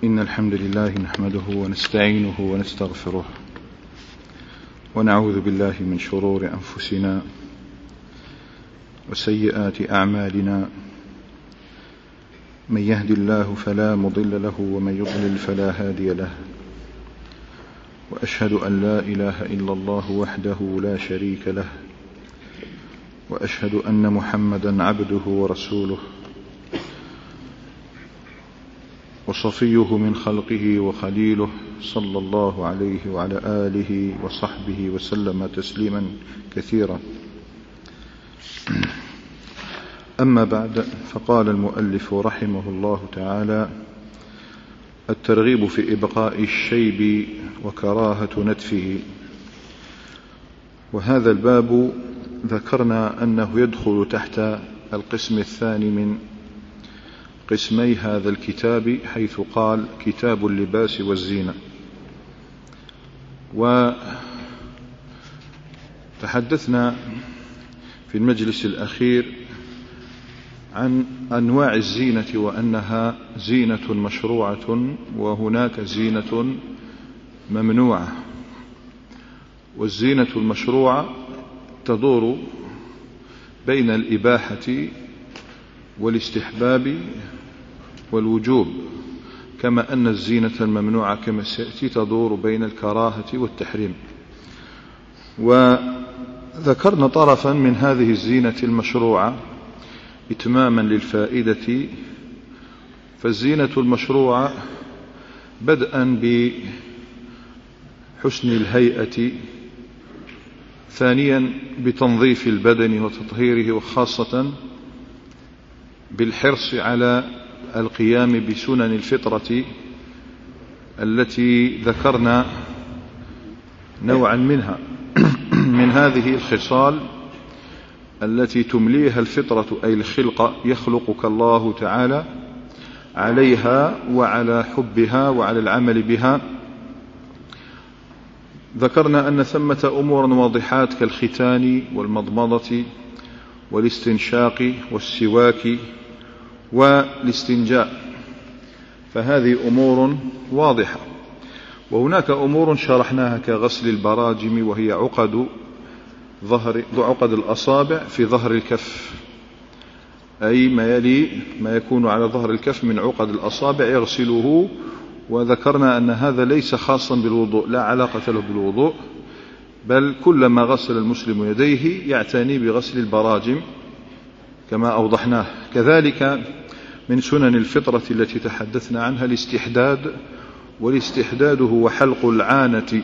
إن الحمد لله نحمده ونستعينه ونستغفره ونعوذ بالله من شرور أنفسنا وسيئات أعمالنا. من يهد الله فلا مضل له ومن يضلل فلا هادي له، وأشهد أن لا إله إلا الله وحده لا شريك له، وأشهد أن محمدا عبده ورسوله وصفيه من خلقه وخليله، صلى الله عليه وعلى آله وصحبه وسلم تسليما كثيرا. أما بعد، فقال المؤلف رحمه الله تعالى: الترغيب في إبقاء الشيب وكراهة نتفه. وهذا الباب ذكرنا أنه يدخل تحت القسم الثاني من قسمي هذا الكتاب، حيث قال كتاب اللباس والزينة. وتحدثنا في المجلس الأخير عن أنواع الزينة، وأنها زينة مشروعة وهناك زينة ممنوعة. والزينة المشروعة تدور بين الإباحة والاستحباب والوجوب، كما أن الزينة الممنوعة كما سيأتي تدور بين الكراهة والتحريم. وذكرنا طرفا من هذه الزينة المشروعة إتماما للفائدة. فالزينة المشروعة بدءا بحسن الهيئة، ثانيا بتنظيف البدن وتطهيره، وخاصة بالحرص على القيام بسنن الفطرة التي ذكرنا نوعا منها من هذه الخصال التي تمليها الفطرة، أي الخلق، يخلقك الله تعالى عليها وعلى حبها وعلى العمل بها. ذكرنا أن ثمة أمورا واضحات كالختان والمضمضة والاستنشاق والسواك والاستنجاء، فهذه أمور واضحة. وهناك أمور شرحناها كغسل البراجم، وهي عقد الأصابع في ظهر الكف، أي ما يلي ما يكون على ظهر الكف من عقد الأصابع يغسله. وذكرنا أن هذا ليس خاصا بالوضوء، لا علاقة له بالوضوء، بل كلما غسل المسلم يديه يعتني بغسل البراجم كما أوضحناه. كذلك من سنن الفطرة التي تحدثنا عنها الاستحداد، والاستحداد هو حلق العانة.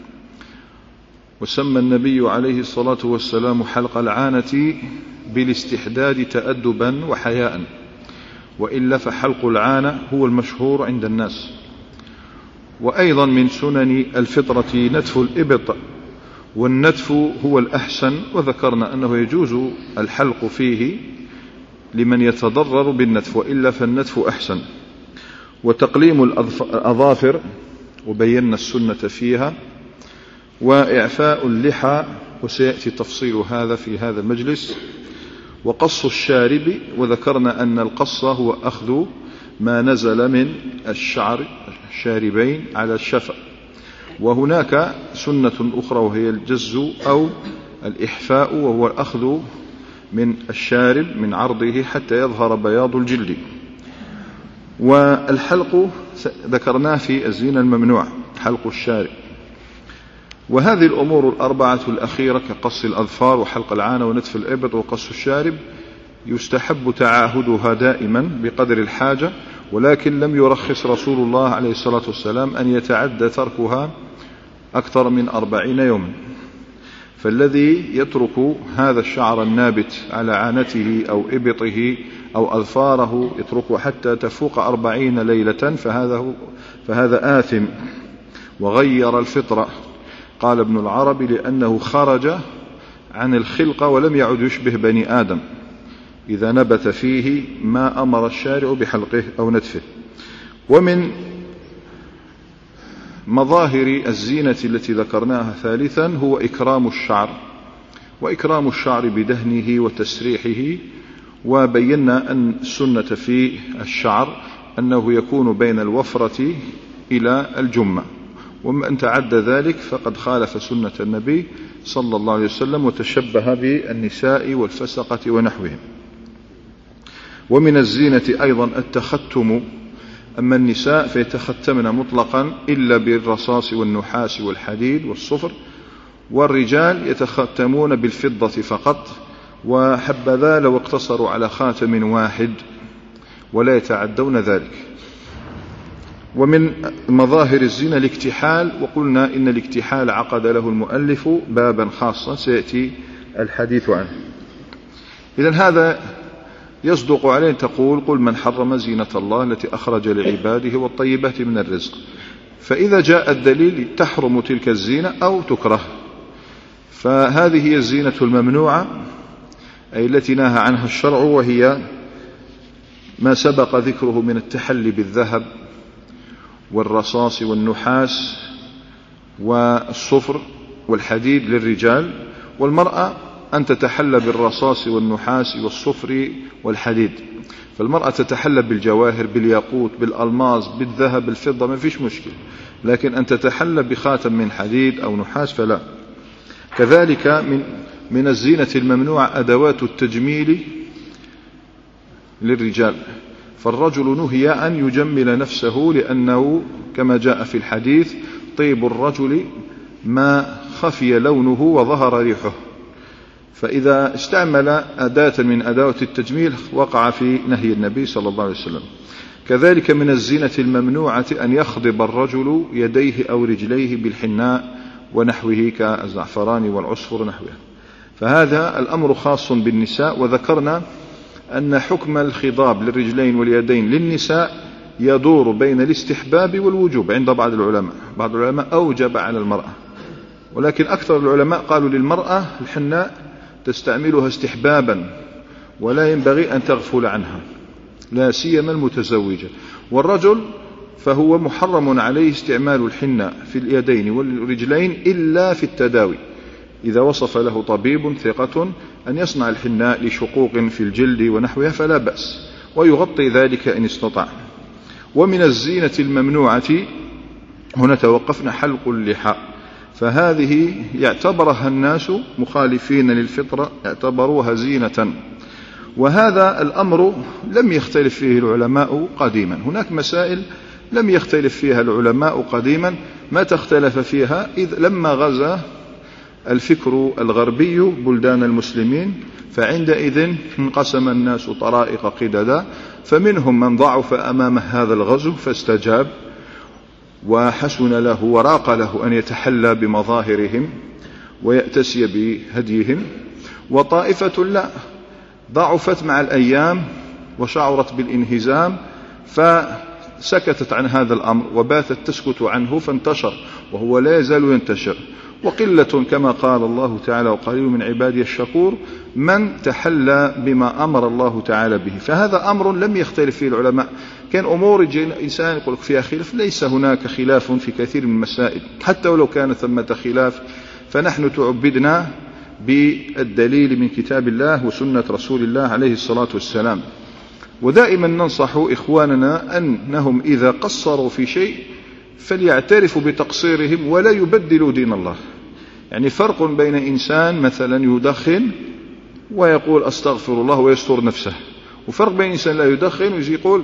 وسمى النبي عليه الصلاة والسلام حلق العانة بالاستحداد تأدبا وحياء، وإلا فحلق العانة هو المشهور عند الناس. وأيضا من سنن الفطرة نتف الإبط، والنتف هو الأحسن، وذكرنا أنه يجوز الحلق فيه لمن يتضرر بالنتف، وإلا فالنتف أحسن. وتقليم الأظافر، وبينا السنة فيها، وإعفاء اللحى، وسيأتي تفصيل هذا في هذا المجلس. وقص الشارب، وذكرنا أن القص هو أخذ ما نزل من الشعر الشاربين على الشفة. وهناك سنة أخرى وهي الجز أو الإحفاء، وهو الأخذ من الشارب من عرضه حتى يظهر بياض الجلد. والحلق ذكرناه في الزينة الممنوع، حلق الشارب. وهذه الأمور الأربعة الأخيرة كقص الأظفار وحلق العانة ونتف الإبط وقص الشارب يستحب تعاهدها دائما بقدر الحاجة، ولكن لم يرخص رسول الله عليه الصلاة والسلام أن يتعدى تركها أكثر من 40 يوما. فالذي يترك هذا الشعر النابت على عانته أو إبطه أو أظفاره يتركه حتى تفوق 40 ليلة فهذا آثم وغير الفطرة. قال ابن العربي: لأنه خرج عن الخلقة ولم يعد يشبه بني آدم إذا نبت فيه ما أمر الشارع بحلقه أو نتفه. ومن مظاهر الزينة التي ذكرناها ثالثا هو إكرام الشعر، وإكرام الشعر بدهنه وتسريحه. وبينا أن السنة في الشعر أنه يكون بين الوفرة إلى الجمة، ومن تعدى ذلك فقد خالف سنة النبي صلى الله عليه وسلم وتشبه بالنساء والفسقة ونحوهم. ومن الزينة أيضا التختم، أما النساء فيتختمن مطلقا إلا بالرصاص والنحاس والحديد والصفر، والرجال يتختمون بالفضة فقط، وحبذا لو اقتصروا على خاتم واحد ولا يتعدون ذلك. ومن مظاهر الزنا الاكتحال، وقلنا إن الاكتحال عقد له المؤلف بابا خاصا سيأتي الحديث عنه. إذن هذا يصدق عليه تقول: قل من حرم زينة الله التي أخرج لعباده والطيبات من الرزق. فإذا جاء الدليل تحرم تلك الزينة أو تكره، فهذه هي الزينة الممنوعة، أي التي نهى عنها الشرع، وهي ما سبق ذكره من التحلي بالذهب والرصاص والنحاس والصفر والحديد للرجال، والمرأة أن تتحلى بالرصاص والنحاس والصفر والحديد. فالمرأة تتحلى بالجواهر، بالياقوت، بالألماس، بالذهب، بالفضة، ما فيش مشكلة، لكن أن تتحلى بخاتم من حديد أو نحاس فلا. كذلك من الزينة الممنوعة أدوات التجميل للرجال، فالرجل نهي أن يجمل نفسه، لأنه كما جاء في الحديث: طيب الرجل ما خفي لونه وظهر ريحه. فإذا استعمل أداة من أدوات التجميل وقع في نهي النبي صلى الله عليه وسلم. كذلك من الزينة الممنوعة أن يخضب الرجل يديه أو رجليه بالحناء ونحوه كالزعفران والعصفر ونحوه، فهذا الأمر خاص بالنساء. وذكرنا أن حكم الخضاب للرجلين واليدين للنساء يدور بين الاستحباب والوجوب عند بعض العلماء. بعض العلماء أوجب على المرأة، ولكن أكثر العلماء قالوا للمرأة الحناء تستعملها استحبابا ولا ينبغي أن تغفل عنها، لا سيما المتزوجة. والرجل فهو محرم عليه استعمال الحناء في اليدين والرجلين إلا في التداوي، إذا وصف له طبيب ثقة أن يصنع الحناء لشقوق في الجلد ونحوها فلا بأس، ويغطي ذلك إن استطاع. ومن الزينة الممنوعة هنا توقفنا حلق اللحى، فهذه يعتبرها الناس مخالفين للفطرة يعتبروها زينة، وهذا الأمر لم يختلف فيه العلماء قديما. هناك مسائل لم يختلف فيها العلماء قديما، ما تختلف فيها إذ لما غزا الفكر الغربي بلدان المسلمين، فعندئذ انقسم الناس طرائق قددا، فمنهم من ضعف أمام هذا الغزو فاستجاب وحسن له وراق له أن يتحلى بمظاهرهم ويأتسي بهديهم، وطائفة لا، ضعفت مع الأيام وشعرت بالانهزام فسكتت عن هذا الأمر وباتت تسكت عنه، فانتشر وهو لا يزال ينتشر. وقلة كما قال الله تعالى: وقليل من عبادي الشكور، من تحلى بما أمر الله تعالى به. فهذا أمر لم يختلف فيه العلماء. كان أمور الإنسان يقول فيها خلاف، ليس هناك خلاف في كثير من المسائل، حتى ولو كان ثمة خلاف فنحن تعبدنا بالدليل من كتاب الله وسنة رسول الله عليه الصلاة والسلام. ودائما ننصح إخواننا أنهم إذا قصروا في شيء فليعترفوا بتقصيرهم ولا يبدلوا دين الله. يعني فرق بين إنسان مثلا يدخن ويقول أستغفر الله ويستر نفسه، وفرق بين إنسان لا يدخن ويجي يقول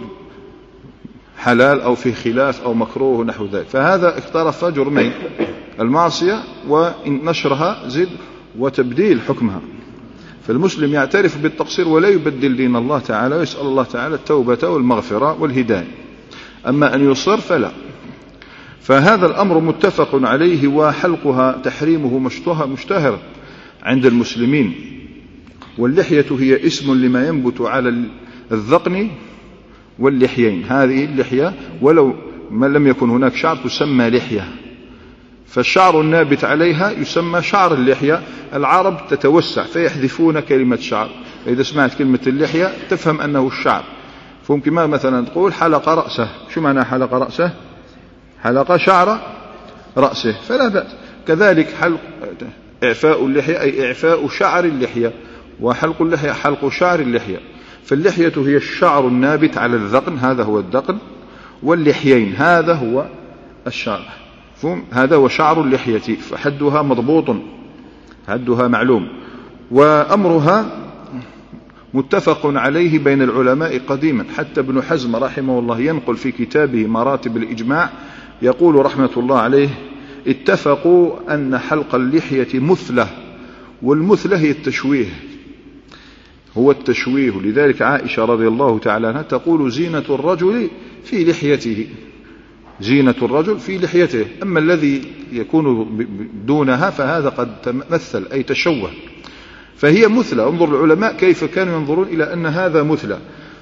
حلال أو في خلاف أو مكروه ونحو ذلك، فهذا اقترف جرمين: المعصية ونشرها زد وتبديل حكمها. فالمسلم يعترف بالتقصير ولا يبدل دين الله تعالى، ويسأل الله تعالى التوبة والمغفرة والهداية. أما أن يصر فلا. فهذا الأمر متفق عليه، وحلقها تحريمه مشتهر عند المسلمين. واللحية هي اسم لما ينبت على الذقن واللحيين. هذه اللحية ولو ما لم يكن هناك شعر تسمى لحية، فالشعر النابت عليها يسمى شعر اللحية. العرب تتوسع فيحذفون كلمة شعر، إذا سمعت كلمة اللحية تفهم أنه الشعر. فممكن ما مثلا تقول حلق رأسه، شو معنى حلق رأسه؟ حلق شعر رأسه، فلا بأس. كذلك حلق إعفاء اللحية أي إعفاء شعر اللحية، وحلق اللحية حلق شعر اللحية. فاللحية هي الشعر النابت على الذقن، هذا هو الذقن، واللحيين هذا هو الشعر، هذا هو شعر اللحية، فحدها مضبوط، حدها معلوم، وأمرها متفق عليه بين العلماء قديما. حتى ابن حزم رحمه الله ينقل في كتابه مراتب الإجماع يقول رحمة الله عليه: اتفقوا أن حلق اللحية مثلة، والمثلة هي التشويه، هو التشويه. لذلك عائشة رضي الله تعالى عنها تقول: زينة الرجل في لحيته، زينة الرجل في لحيته، أما الذي يكون دونها فهذا قد تمثل أي تشوه، فهي مثلى. انظر العلماء كيف كانوا ينظرون إلى أن هذا مثلى.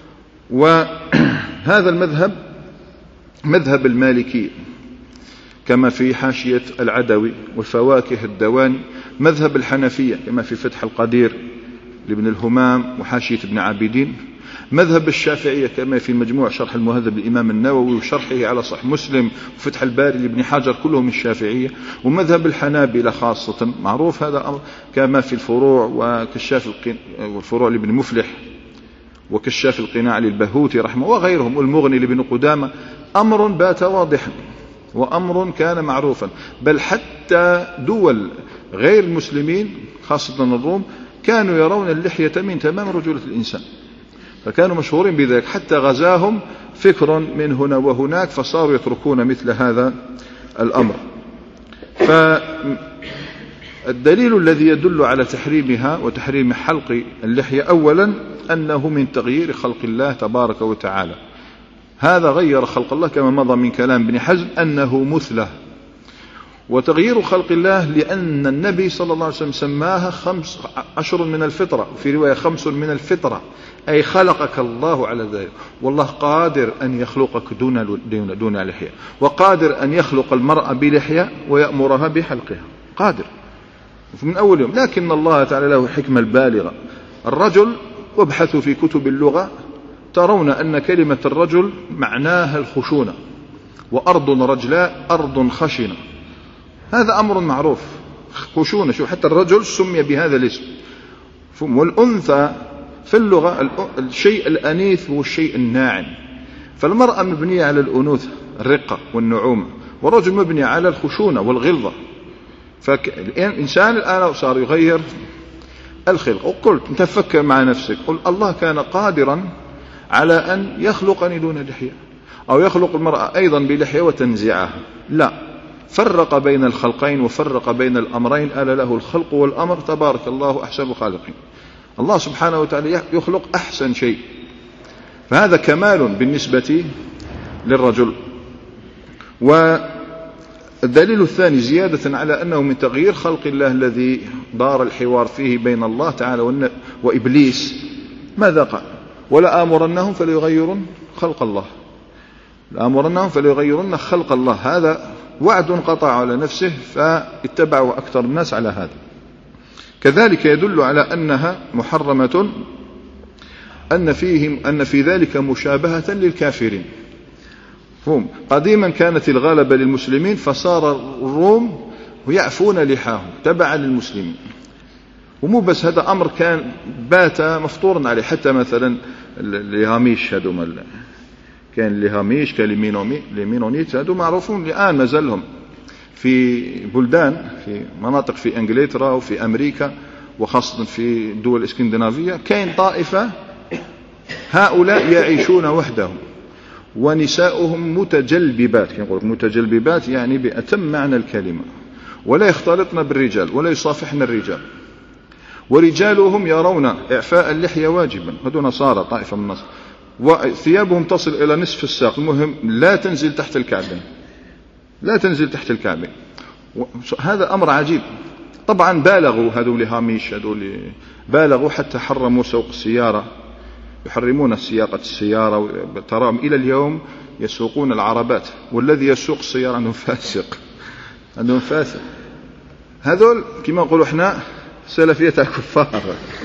وهذا المذهب مذهب المالكي كما في حاشية العدوي والفواكه الدواني، مذهب الحنفية كما في فتح القدير لابن الهمام وحاشية ابن عابدين، مذهب الشافعية كما في مجموع شرح المهذب للإمام النووي وشرحه على صحيح مسلم وفتح الباري لابن حجر، كلهم الشافعية، ومذهب الحنابلة خاصة معروف هذا الأمر كما في الفروع وكشاف والفروع لابن مفلح وكشاف القناع للبهوتي رحمه وغيرهم والمغني لابن قدامة. أمر بات واضحا وأمر كان معروفا، بل حتى دول غير المسلمين خاصة الروم كانوا يرون اللحية من تمام رجولة الإنسان، فكانوا مشهورين بذلك، حتى غزاهم فكر من هنا وهناك فصاروا يتركون مثل هذا الأمر. فالدليل الذي يدل على تحريمها وتحريم حلق اللحية أولا أنه من تغيير خلق الله تبارك وتعالى، هذا غير خلق الله كما مضى من كلام ابن حزم أنه مثله. وتغيير خلق الله لأن النبي صلى الله عليه وسلم سماها 10 من الفطرة، وفي رواية 5 من الفطرة، أي خلقك الله على ذلك، والله قادر أن يخلقك دون لحية، وقادر أن يخلق المرأة بلحية ويأمرها بحلقها، قادر من أول يوم. لكن الله تعالى له حكمة بالغة. الرجل، وابحثوا في كتب اللغة ترون أن كلمة الرجل معناها الخشونة، وأرض رجلاء أرض خشنة، هذا أمر معروف، خشونة. شو حتى الرجل سمي بهذا الاسم. والأنثى في اللغة الشيء الأنيث هو الشيء الناعم، فالمرأة مبنية على الأنوثة الرقة والنعومة، والرجل مبني على الخشونة والغلظة. فالإنسان الآن صار يغير الخلق. وقلت تفكر مع نفسك، قل الله كان قادرا على أن يخلقني دون لحية، أو يخلق المرأة أيضا بلحية وتنزعها، لا، فرق بين الخلقين وفرق بين الأمرين، ألا له الخلق والأمر، تبارك الله أحسن الخالقين. الله سبحانه وتعالى يخلق أحسن شيء، فهذا كمال بالنسبة للرجل. والدليل الثاني زيادة على أنه من تغيير خلق الله الذي دار الحوار فيه بين الله تعالى وإبليس، ماذا قال؟ ولا آمرنهم فليغيرن خلق الله، لآمرنهم فليغيرن خلق الله، هذا وعد قطع على نفسه فاتبعوا أكثر الناس على هذا. كذلك يدل على أنها محرمة أن في ذلك مشابهة للكافرين. قديما كانت الغالبة للمسلمين، فصار الروم يعفون لحاهم تبعا للمسلمين، ومو بس هذا أمر كان بات مفطورا عليه. حتى مثلا الهاميش هذو كان الهاميش كالمينونيت هذو معروفون الآن ما زالهم في بلدان، في مناطق في انجلترا وفي امريكا وخاصة في الدول الاسكندنافية، كاين طائفة هؤلاء يعيشون وحدهم ونساؤهم متجلببات، كنقول متجلببات يعني بأتم معنى الكلمة، ولا يختلطن بالرجال ولا يصافحن الرجال، ورجالهم يرون إعفاء اللحية واجبا، هذو نصارى، طائفة من النصارى، وثيابهم تصل إلى نصف الساق، المهم لا تنزل تحت الكعبين، لا تنزل تحت الكعبين. هذا أمر عجيب. طبعا بالغوا هذول هاميش، هذول بالغوا حتى حرموا سوق السيارة، يحرمون سياقة السيارة، تراهم إلى اليوم يسوقون العربات، والذي يسوق السيارة عندهم فاسق، عندهم فاسق. هذول كما نقولوا احنا سلفية الكفار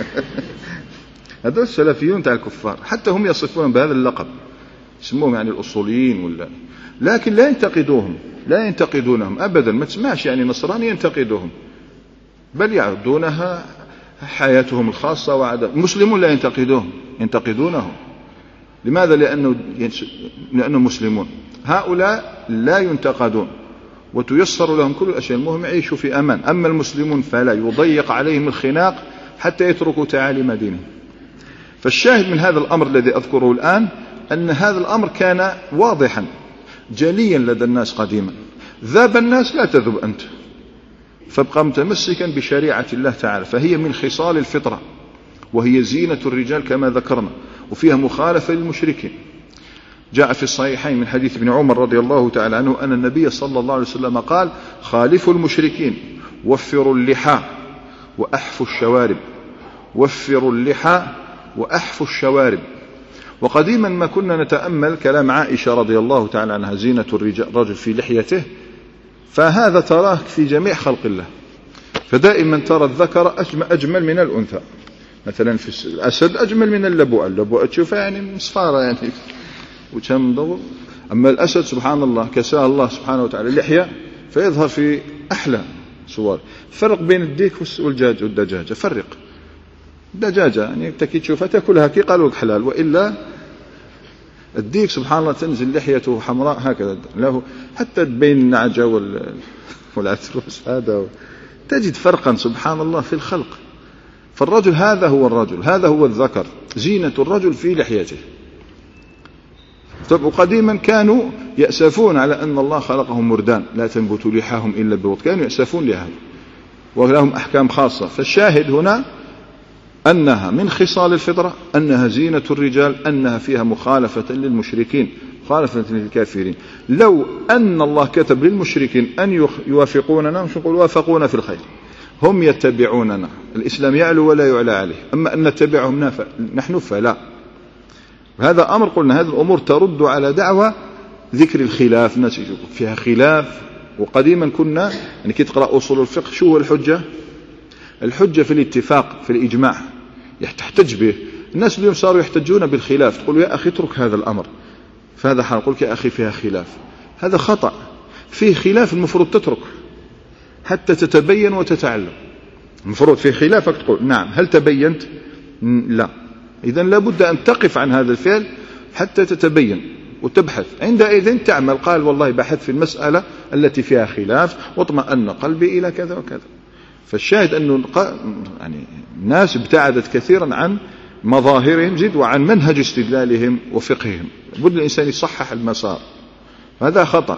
هذول السلفيون تاع الكفار، حتى هم يصفون بهذا اللقب، يسموهم يعني الأصوليين ولا، لكن لا ينتقدوهم، لا ينتقدونهم أبدا، ما تسمعش يعني نصراني ينتقدوهم، بل يعدونها حياتهم الخاصة وعدم. المسلمون لا ينتقدونه. لماذا؟ لأنه مسلمون. هؤلاء لا ينتقدون وتيسر لهم كل الأشياء، المهم يعيشوا في أمان. أما المسلمون فلا، يضيق عليهم الخناق حتى يتركوا تعاليم دينهم. فالشاهد من هذا الأمر الذي أذكره الآن أن هذا الأمر كان واضحا جليا لدى الناس قديما. ذاب الناس، لا تذب أنت، فابقى متمسكا بشريعة الله تعالى، فهي من خصال الفطرة، وهي زينة الرجال كما ذكرنا، وفيها مخالفة للمشركين. جاء في الصحيحين من حديث ابن عمر رضي الله تعالى عنه أن النبي صلى الله عليه وسلم قال: خالفوا المشركين، وفروا اللحى وأحفوا الشوارب. وفروا اللحى وأحفوا الشوارب. وقديما ما كنا نتأمل كلام عائشة رضي الله تعالى عنها: زينة الرجل في لحيته، فهذا تراه في جميع خلق الله. فدائما ترى الذكر أجمل من الأنثى. مثلا في الأسد أجمل من اللبوءة. اللبوءة تشوفها يعني مصفارة يعني وكم مدور. أما الأسد سبحان الله كساه الله سبحانه وتعالى اللحية فيظهر في أحلى صور. فرق بين الديك والدجاجة. فرق. الدجاجة يعني تكي تشوفها تأكلها كي قالوا لك حلال، وإلا الديك سبحان الله تنزل لحيته حمراء هكذا له، حتى بين النعجة والعتروس هذا تجد فرقا سبحان الله في الخلق. فالرجل هذا هو الرجل، هذا هو الذكر، زينة الرجل في لحيته. وقديما كانوا يأسفون على أن الله خلقهم مردان لا تنبت لحاهم إلا بوط، كانوا يأسفون لهذا ولهم أحكام خاصة. فالشاهد هنا أنها من خصال الفطرة، أنها زينة الرجال، أنها فيها مخالفة للمشركين، مخالفة للكافرين. لو أن الله كتب للمشركين أن يوافقوننا، مش نقول وافقونا في الخير، هم يتبعوننا، الإسلام يعلو ولا يعلى عليه. أما أن نتبعهم نحن فلا. هذا أمر قلنا هذه الأمور ترد على دعوة ذكر الخلاف. الناس فيها خلاف. وقديما كنا يعني كي تقرأ أصول الفقه شو هو الحجة؟ الحجة في الاتفاق، في الإجماع تحتج به. الناس اليوم صاروا يحتجون بالخلاف، تقول يا أخي اترك هذا الأمر، فهذا حال قلت يا أخي فيها خلاف، هذا خطأ. فيه خلاف المفروض تترك حتى تتبين وتتعلم. المفروض فيه خلافك تقول نعم، هل تبينت؟ لا. إذن لابد أن تقف عن هذا الفعل حتى تتبين وتبحث. عندئذ تعمل، قال والله بحث في المسألة التي فيها خلاف واطمأن قلبي إلى كذا وكذا. فالشاهد أنه يعني الناس ابتعدت كثيرا عن مظاهرهم جد وعن منهج استدلالهم وفقههم. لابد الإنسان يصحح المسار، هذا خطأ.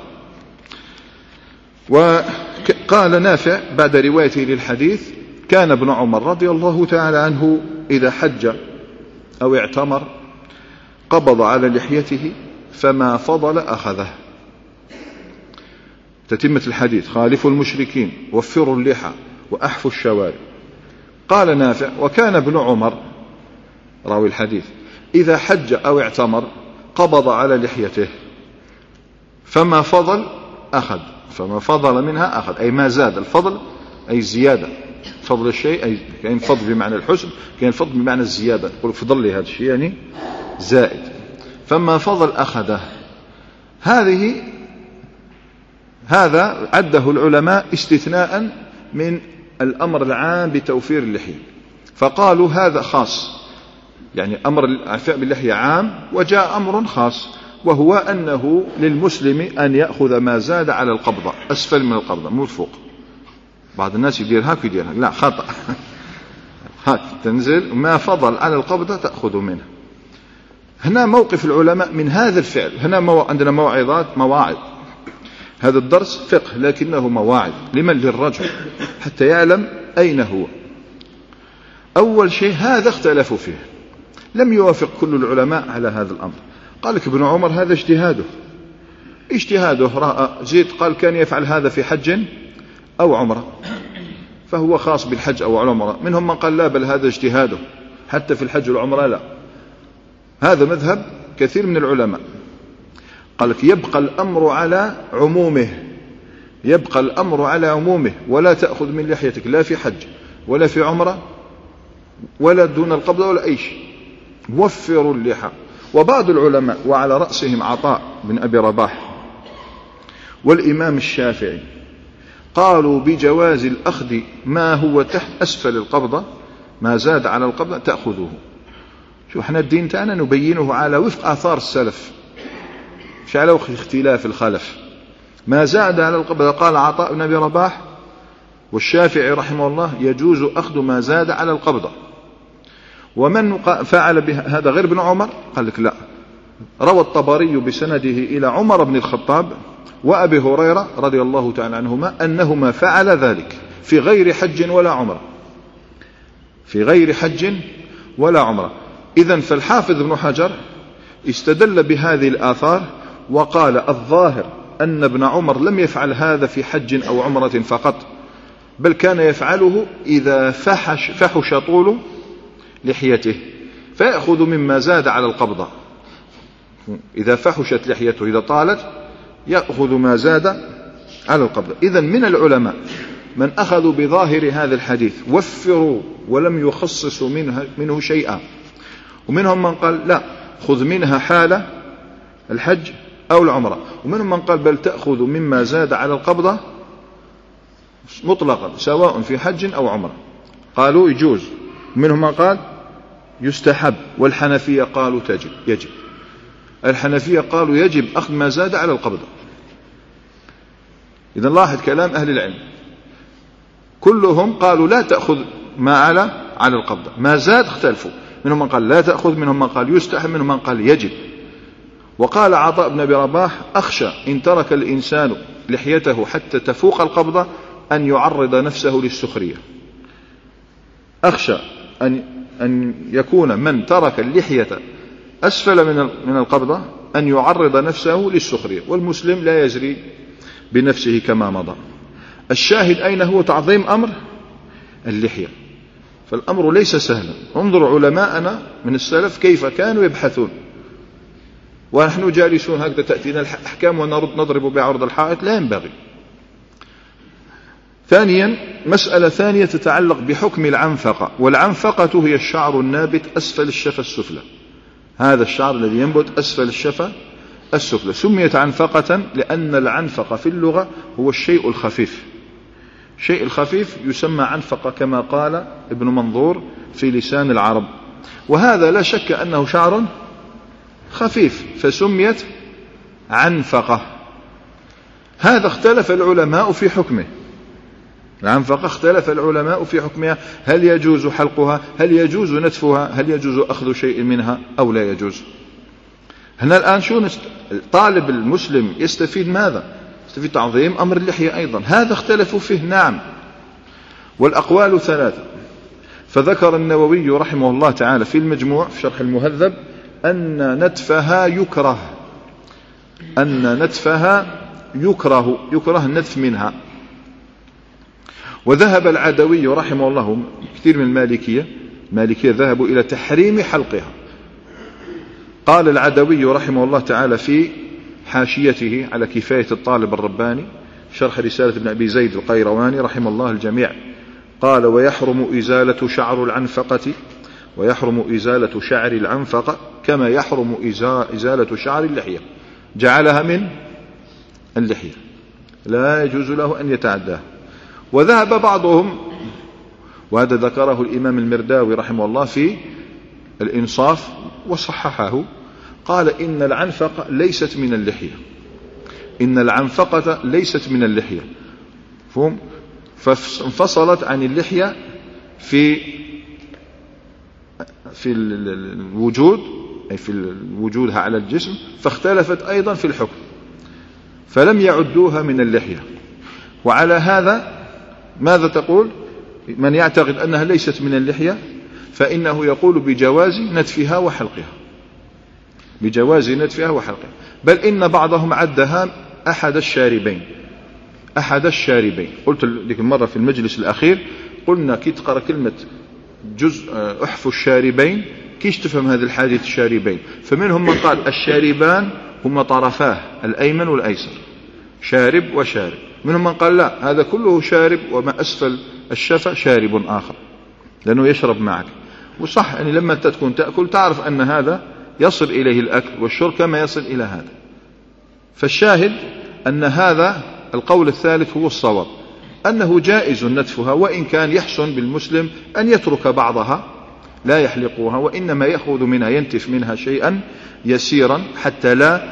وقال نافع بعد روايته للحديث: كان ابن عمر رضي الله تعالى عنه إذا حج أو اعتمر قبض على لحيته فما فضل أخذه. تتمة الحديث: خالفوا المشركين، وفروا اللحى، وأحفوا الشوارب. قال نافع: وكان ابن عمر راوي الحديث إذا حج أو اعتمر قبض على لحيته فما فضل أخذ. فما فضل منها أخذ، أي ما زاد. الفضل أي زيادة، فضل الشيء أي كان فضل بمعنى الحسن، كان فضل بمعنى الزيادة. يقول فضل لي هذا الشيء يعني زائد. فما فضل أخذه. هذا عده العلماء استثناء من الأمر العام بتوفير اللحية، فقالوا هذا خاص، يعني أمر الإعفاء باللحية عام، وجاء أمر خاص وهو أنه للمسلم أن يأخذ ما زاد على القبضة، أسفل من القبضة مو فوق. بعض الناس يدير هاك ويدير هاك، لا خطأ. هاك تنزل ما فضل على القبضة تأخذ منه. هنا موقف العلماء من هذا الفعل. هنا عندنا مواعظ. هذا الدرس فقه لكنه مواعظ. لمن؟ للرجل حتى يعلم أين هو. أول شيء هذا اختلفوا فيه، لم يوافق كل العلماء على هذا الأمر. قال لك ابن عمر هذا اجتهاده رأى زيد قال كان يفعل هذا في حج أو عمره، فهو خاص بالحج أو العمرة. منهم من قال لا، بل هذا اجتهاده حتى في الحج والعمرة لا. هذا مذهب كثير من العلماء. قال لك يبقى الأمر على عمومه، ولا تأخذ من لحيتك لا في حج ولا في عمرة ولا دون القبضة ولا أي شيء. وفروا اللحى. وبعض العلماء وعلى رأسهم عطاء بن أبي رباح والإمام الشافعي قالوا بجواز الأخذ ما هو تحت أسفل القبضة ما زاد على القبضة تأخذه. شو احنا الدين تاعنا نبينه على وفق آثار السلف، مش على وفق اختلاف الخلف. ما زاد على القبضة، قال عطاء بن أبي رباح والشافعي رحمه الله يجوز أخذ ما زاد على القبضة. ومن فعل هذا غير ابن عمر قال لك لا. روى الطبري بسنده إلى عمر بن الخطاب وأبي هريرة رضي الله تعالى عنهما أنهما فعل ذلك في غير حج ولا عمرة، في غير حج ولا عمرة. إذن فالحافظ ابن حجر استدل بهذه الآثار وقال الظاهر أن ابن عمر لم يفعل هذا في حج أو عمرة فقط، بل كان يفعله إذا فحش طول لحيته فيأخذ مما زاد على القبضة. إذا فحشت لحيته إذا طالت يأخذ ما زاد على القبضة. إذن من العلماء من أخذوا بظاهر هذا الحديث وفروا ولم يخصصوا منه شيئا، ومنهم من قال لا خذ منها حالة الحج أو العمرة، ومنهم من قال بل تأخذ مما زاد على القبضة مطلقا سواء في حج أو عمرة، قالوا يجوز. ومنهم من قال يستحب، والحنفية قالوا يجب. الحنفية قالوا يجب أخذ ما زاد على القبضة. إذا لاحظ كلام أهل العلم كلهم قالوا لا تأخذ ما على القبضة، ما زاد اختلفوا، منهم من قال لا تأخذ، منهم من قال يستحب، منهم من قال يجب. وقال عطاء بن أبي رباح أخشى إن ترك الإنسان لحيته حتى تفوق القبضة أن يعرض نفسه للسخرية. أخشى أن يكون من ترك اللحية أسفل من القبضة أن يعرض نفسه للسخرية، والمسلم لا يجري بنفسه كما مضى. الشاهد أين هو تعظيم أمر اللحية، فالأمر ليس سهلا. انظر علماءنا من السلف كيف كانوا يبحثون، ونحن جالسون هكذا تأتينا الأحكام ونضرب بعرض الحائط، لا ينبغي. ثانيا مسألة ثانية تتعلق بحكم العنفقة، والعنفقة هي الشعر النابت أسفل الشفة السفلى، هذا الشعر الذي ينبت أسفل الشفة السفلى سميت عنفقة لأن العنفقة في اللغة هو الشيء الخفيف. الشيء الخفيف يسمى عنفقة كما قال ابن منظور في لسان العرب، وهذا لا شك أنه شعر خفيف فسميت عنفقة. هذا اختلف العلماء في حكمه، العنفقة اختلف العلماء في حكمها، هل يجوز حلقها، هل يجوز نتفها، هل يجوز أخذ شيء منها أو لا يجوز. هنا الآن شو طالب المسلم يستفيد ماذا؟ يستفيد تعظيم أمر اللحية أيضا، هذا اختلفوا فيه نعم. والأقوال ثلاثة، فذكر النووي رحمه الله تعالى في المجموع في شرح المهذب أن نتفها يكره، أن نتفها يكره النتف منها. وذهب العدوي رحمه الله كثير من المالكية ذهبوا إلى تحريم حلقها. قال العدوي رحمه الله تعالى في حاشيته على كفاية الطالب الرباني شرح رسالة ابن أبي زيد القيرواني رحمه الله الجميع، قال ويحرم إزالة إزالة شعر العنفقة كما يحرم إزالة شعر اللحية، جعلها من اللحية، لا يجوز له أن يتعداه. وذهب بعضهم، وهذا ذكره الإمام المرداوي رحمه الله في الإنصاف وصححه، قال إن العنفقة ليست من اللحية، إن العنفقة ليست من اللحية، فانفصلت عن اللحية في الوجود، أي في وجودها على الجسم، فاختلفت أيضا في الحكم فلم يعدوها من اللحية. وعلى هذا ماذا تقول من يعتقد أنها ليست من اللحية؟ فإنه يقول بجواز نتفها وحلقها، بجواز نتفها وحلقها، بل إن بعضهم عدها أحد الشاربين. قلت لك مرة في المجلس الأخير قلنا كي تقرأ كلمة جزء أحف الشاربين كيش تفهم هذا الحديث الشاربين؟ فمنهم من قال الشاربان هما طرفاه الأيمن والأيسر، شارب وشارب. منهم من قال لا، هذا كله شارب وما أسفل الشفة شارب آخر، لأنه يشرب معك. وصح يعني لما تكون تأكل تعرف أن هذا يصل إليه الأكل والشرب كما يصل إلى هذا. فالشاهد أن هذا القول الثالث هو الصواب، أنه جائز نتفها، وإن كان يحسن بالمسلم أن يترك بعضها لا يحلقها، وإنما يأخذ منها ينتف منها شيئا يسيرا حتى لا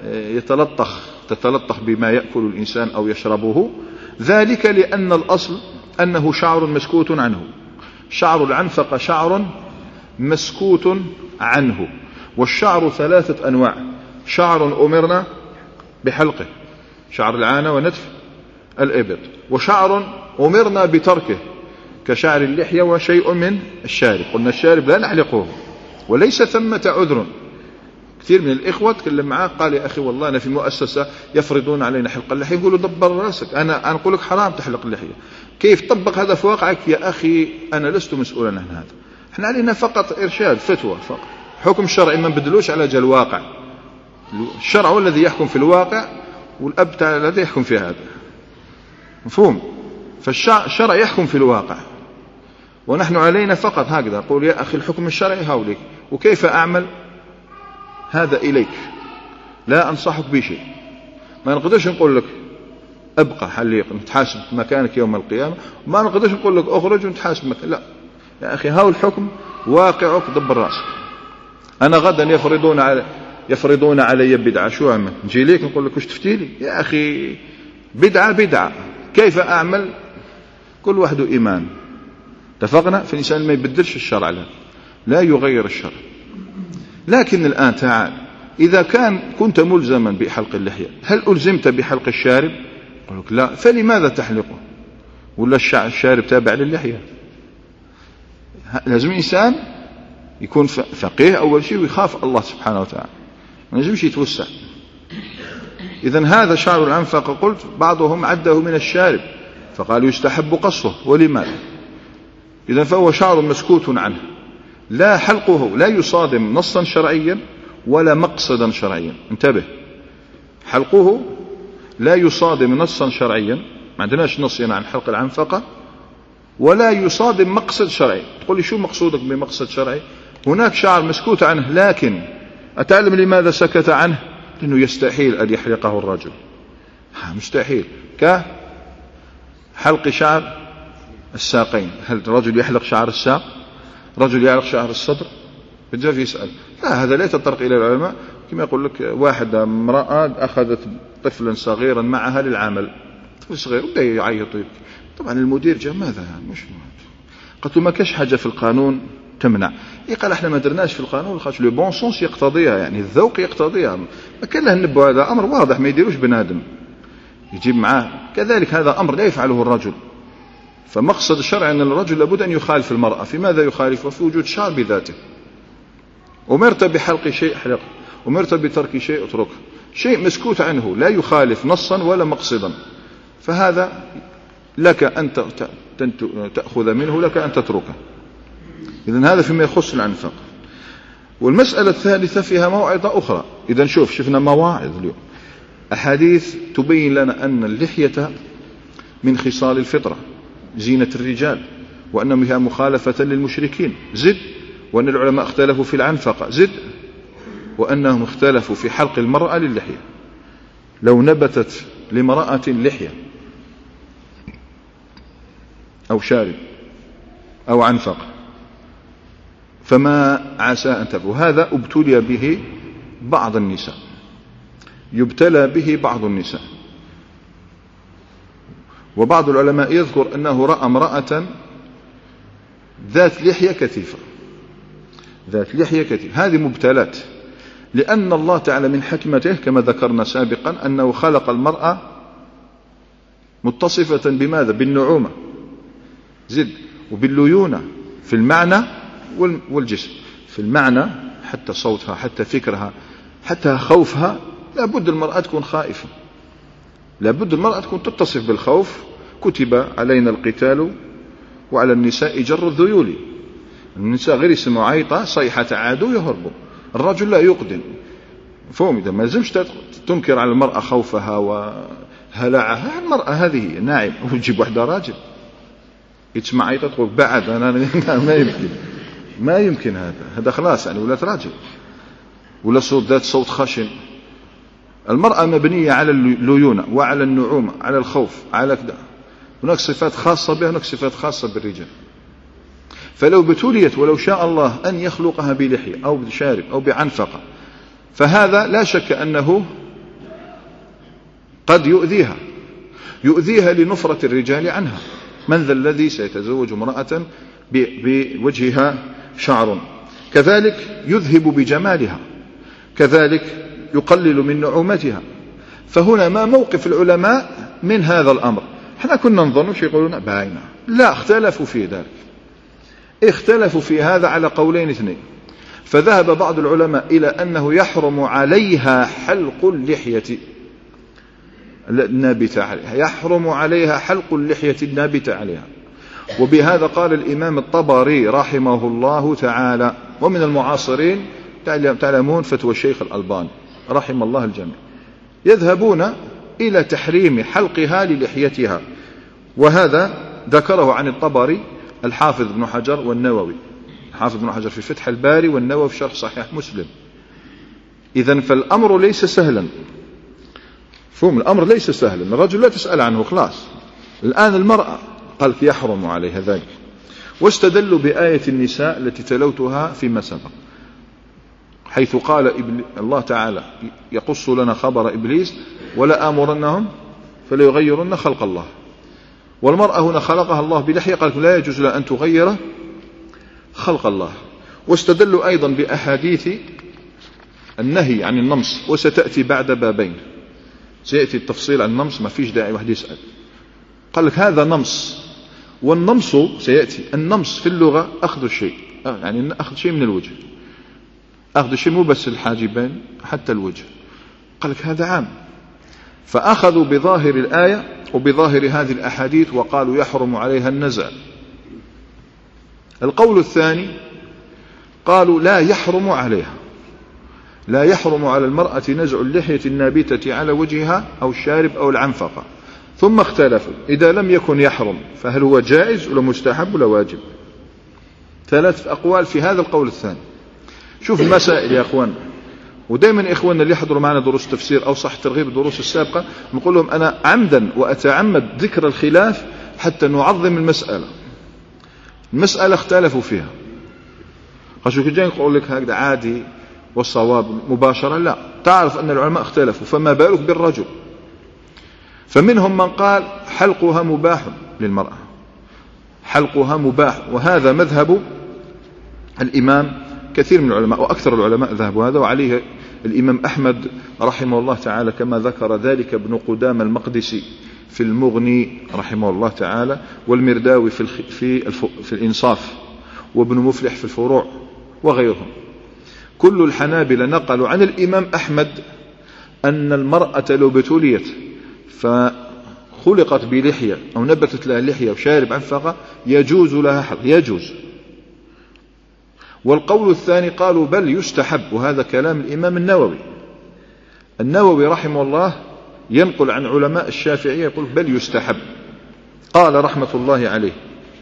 تتلطخ بما يأكل الإنسان أو يشربه. ذلك لأن الأصل أنه شعر مسكوت عنه. شعر العنفقة شعر مسكوت عنه، والشعر 3 أنواع: شعر أمرنا بحلقه، شعر العانة ونتف الإبط، وشعر أمرنا بتركه كشعر اللحية وشيء من الشارب. قلنا الشارب لا نحلقه وليس ثمة عذر. كثير من الإخوة تكلم معاه قال: يا أخي والله أنا في مؤسسة يفرضون علينا حلق اللحية. يقولوا: دبر راسك، أنا أقول لك حرام تحلق اللحية. كيف طبق هذا في واقعك؟ يا أخي أنا لست مسؤولا عن هذا، احنا علينا فقط إرشاد فتوى فقط. حكم الشرعي ما نبدلوش على جال الواقع. الشرع هو الذي يحكم في الواقع، والأب تعالى الذي يحكم في هذا. مفهوم؟ فالشرع يحكم في الواقع، ونحن علينا فقط هكذا أقول: يا أخي الحكم الشرعي هاوليك، وكيف أعمل هذا إليك، لا أنصحك بشيء. ما نقدرش نقول لك أبقى حليق نتحاسب مكانك يوم القيامة، ما نقدرش نقول لك أخرج ونتحاسب مكانك. لا يا أخي، هاو الحكم واقعك، دبر راسك. أنا غدا يفرضون علي بدعة، شو أعمل؟ نجي ليك نقول لك وش تفتي لي؟ يا أخي بدعة كيف أعمل؟ كل واحد إيمان. اتفقنا في الإنسان ما يبدلش الشرع له، لا يغير الشرع. لكن الآن تعال، إذا كنت ملزما بحلق اللحية، هل ألزمت بحلق الشارب؟ يقول لك لا، فلماذا تحلقه؟ ولا الشارب تابع للحية؟ لازم الإنسان يكون فقيه أول شيء ويخاف الله سبحانه وتعالى، ما يجبش يتوسع. إذن هذا شعر العنفقة قلت بعضهم عده من الشارب فقالوا يستحب قصه. ولماذا؟ إذن فهو شعر مسكوت عنه، لا حلقه لا يصادم نصا شرعيا ولا مقصدا شرعيا. انتبه، حلقه لا يصادم نصا شرعيا، ما عندناش نص عن حلق العنفقة، ولا يصادم مقصد شرعي. تقول لي شو مقصودك بمقصد شرعي؟ هناك شعر مسكوت عنه، لكن أتعلم لماذا سكت عنه؟ لأنه يستحيل أن يحلقه الرجل، مستحيل. كحلق شعر الساقين، هل الرجل يحلق شعر الساق؟ رجل يحلق شعر الصدر؟ بجاف يسأل. لا، هذا لا يتطرق إلى العلماء. كما يقول لك واحدة امرأة أخذت طفلا صغيرا معها للعمل، طفل صغير وبدأ يعيط ويبكي. طبعا المدير جاء: ماذا؟ مش قلت له: ما كاش حاجة في القانون تمنع. قال: احنا ما درناش في القانون خاطر لو بون سونس يقتضيها، يعني الذوق يقتضيها. ما كان له نبوا، هذا أمر واضح ما يديروش بنادم يجيب معاه. كذلك هذا أمر لا يفعله الرجل. فمقصد الشرع أن الرجل لابد أن يخالف المرأة. في ماذا يخالف؟ في وجود شعر بذاته. أمرت بحلق شيء احلقه، أمرت بترك شيء اتركه. شيء مسكوت عنه لا يخالف نصا ولا مقصدا، فهذا لك أن تأخذ منه، لك أن تتركه. إذن هذا فيما يخص العنفقة. والمسألة الثالثة فيها موعظة أخرى. إذن شفنا مواعظ اليوم، أحاديث تبين لنا أن اللحية من خصال الفطرة، زينة الرجال، وأن فيها مخالفة للمشركين، زد. وأن العلماء اختلفوا في العنفقة، زد. وأنهم اختلفوا في حلق المرأة للحية. لو نبتت لمرأة لحية أو شارب أو عنفقة فما عسى أن تفعل. هذا ابتلي به بعض النساء، يبتلى به بعض النساء. وبعض العلماء يذكر أنه رأى امرأة ذات لحية كثيفة، هذه مبتلات، لأن الله تعالى من حكمته كما ذكرنا سابقا أنه خلق المرأة متصفة بماذا؟ بالنعومة، زد، وبالليونة في المعنى والجسم. في المعنى حتى صوتها، حتى فكرها، حتى خوفها، لابد المرأة تكون خائفة، لابد المرأة تكون تتصف بالخوف. كتب علينا القتال وعلى النساء جر الذيول. النساء غير يسمعوا عيطة صيحة عادوا يهربوا، الرجل لا يقدم. فهم؟ إذا ما لازمش تنكر على المرأة خوفها وهلعها. المرأة هذه ناعم، وتجيب واحدة راجل يتسمع عيطة تقول بعد أنا ما يمكن هذا خلاص يعني ولات راجل، ولا صوت ذات صوت خشن. المرأة مبنية على الليونة وعلى النعومة، على الخوف، على كذا. هناك صفات خاصة بها، هناك صفات خاصة بالرجال. فلو ابتليت ولو شاء الله أن يخلقها بلحية أو بشارب أو بعنفقة، فهذا لا شك أنه قد يؤذيها لنفرة الرجال عنها. من ذا الذي سيتزوج امرأة بوجهها شعر؟ كذلك يذهب بجمالها، كذلك يقلل من نعومتها. فهنا ما موقف العلماء من هذا الأمر؟ احنا كنا نظن شيء يقولون باينة، لا، اختلفوا في ذلك، اختلفوا في هذا على قولين اثنين. فذهب بعض العلماء إلى أنه يحرم عليها حلق اللحية النابتة عليها، يحرم عليها حلق اللحية النابتة عليها. وبهذا قال الإمام الطبري رحمه الله تعالى. ومن المعاصرين تعلمون فتوى الشيخ الألباني رحم الله الجميع، يذهبون إلى تحريم حلقها للحيتها. وهذا ذكره عن الطبري الحافظ ابن حجر والنووي، الحافظ ابن حجر في فتح الباري والنووي في شرح صحيح مسلم. إذن فالأمر ليس سهلا، فهم الأمر ليس سهلا. الرجل لا تسأل عنه خلاص. الآن المرأة قال يحرم عليها ذلك، واستدلوا بآية النساء التي تلوتها فيما سبق، حيث قال الله تعالى يقص لنا خبر إبليس: ولا آمرنهم فليغيرن خلق الله. والمرأة هنا خلقها الله بلحية، قال لا يجوز لها أن تغير خلق الله. واستدلوا أيضا بأحاديث النهي عن النمص، وستأتي بعد بابين سيأتي التفصيل عن النمص، ما فيش داعي واحد يسأل. قال لك هذا نمص، والنمص سيأتي. النمص في اللغة أخذ الشيء، يعني أخذ شيء من الوجه، أخذ شيء مو بس الحاجبين حتى الوجه. قال لك هذا عام، فأخذوا بظاهر الآية وبظاهر هذه الأحاديث وقالوا يحرم عليها النزع. القول الثاني قالوا لا يحرم عليها، لا يحرم على المرأة نزع اللحية النابتة على وجهها أو الشارب أو العنفقة. ثم اختلفوا إذا لم يكن يحرم فهل هو جائز ولا مستحب ولا واجب؟ ثلاث أقوال في هذا القول الثاني. شوف المسائل يا أخوان، ودائما إخواننا اللي يحضروا معنا دروس تفسير أو صح ترغيب الدروس السابقة نقول لهم أنا عمدا وأتعمد ذكر الخلاف حتى نعظم المسألة. المسألة اختلفوا فيها، خشوا كجان يقول لك هكذا عادي والصواب مباشرة، لا، تعرف أن العلماء اختلفوا، فما بالك بالرجل. فمنهم من قال حلقها مباح للمرأة، حلقها مباح، وهذا مذهب الإمام كثير من العلماء وأكثر العلماء ذهبوا هذا، وعليه الإمام أحمد رحمه الله تعالى كما ذكر ذلك ابن قدامة المقدسي في المغني رحمه الله تعالى، والمرداوي في الإنصاف، وابن مفلح في الفروع وغيرهم. كل الحنابلة نقلوا عن الإمام أحمد أن المرأة لو ابتليت فخلقت بلحية أو نبتت لها لحية وشارب عنفقة يجوز لها حلق، يجوز. والقول الثاني قالوا بل يستحب، وهذا كلام الإمام النووي رحمه الله ينقل عن علماء الشافعية يقول بل يستحب. قال رحمة الله عليه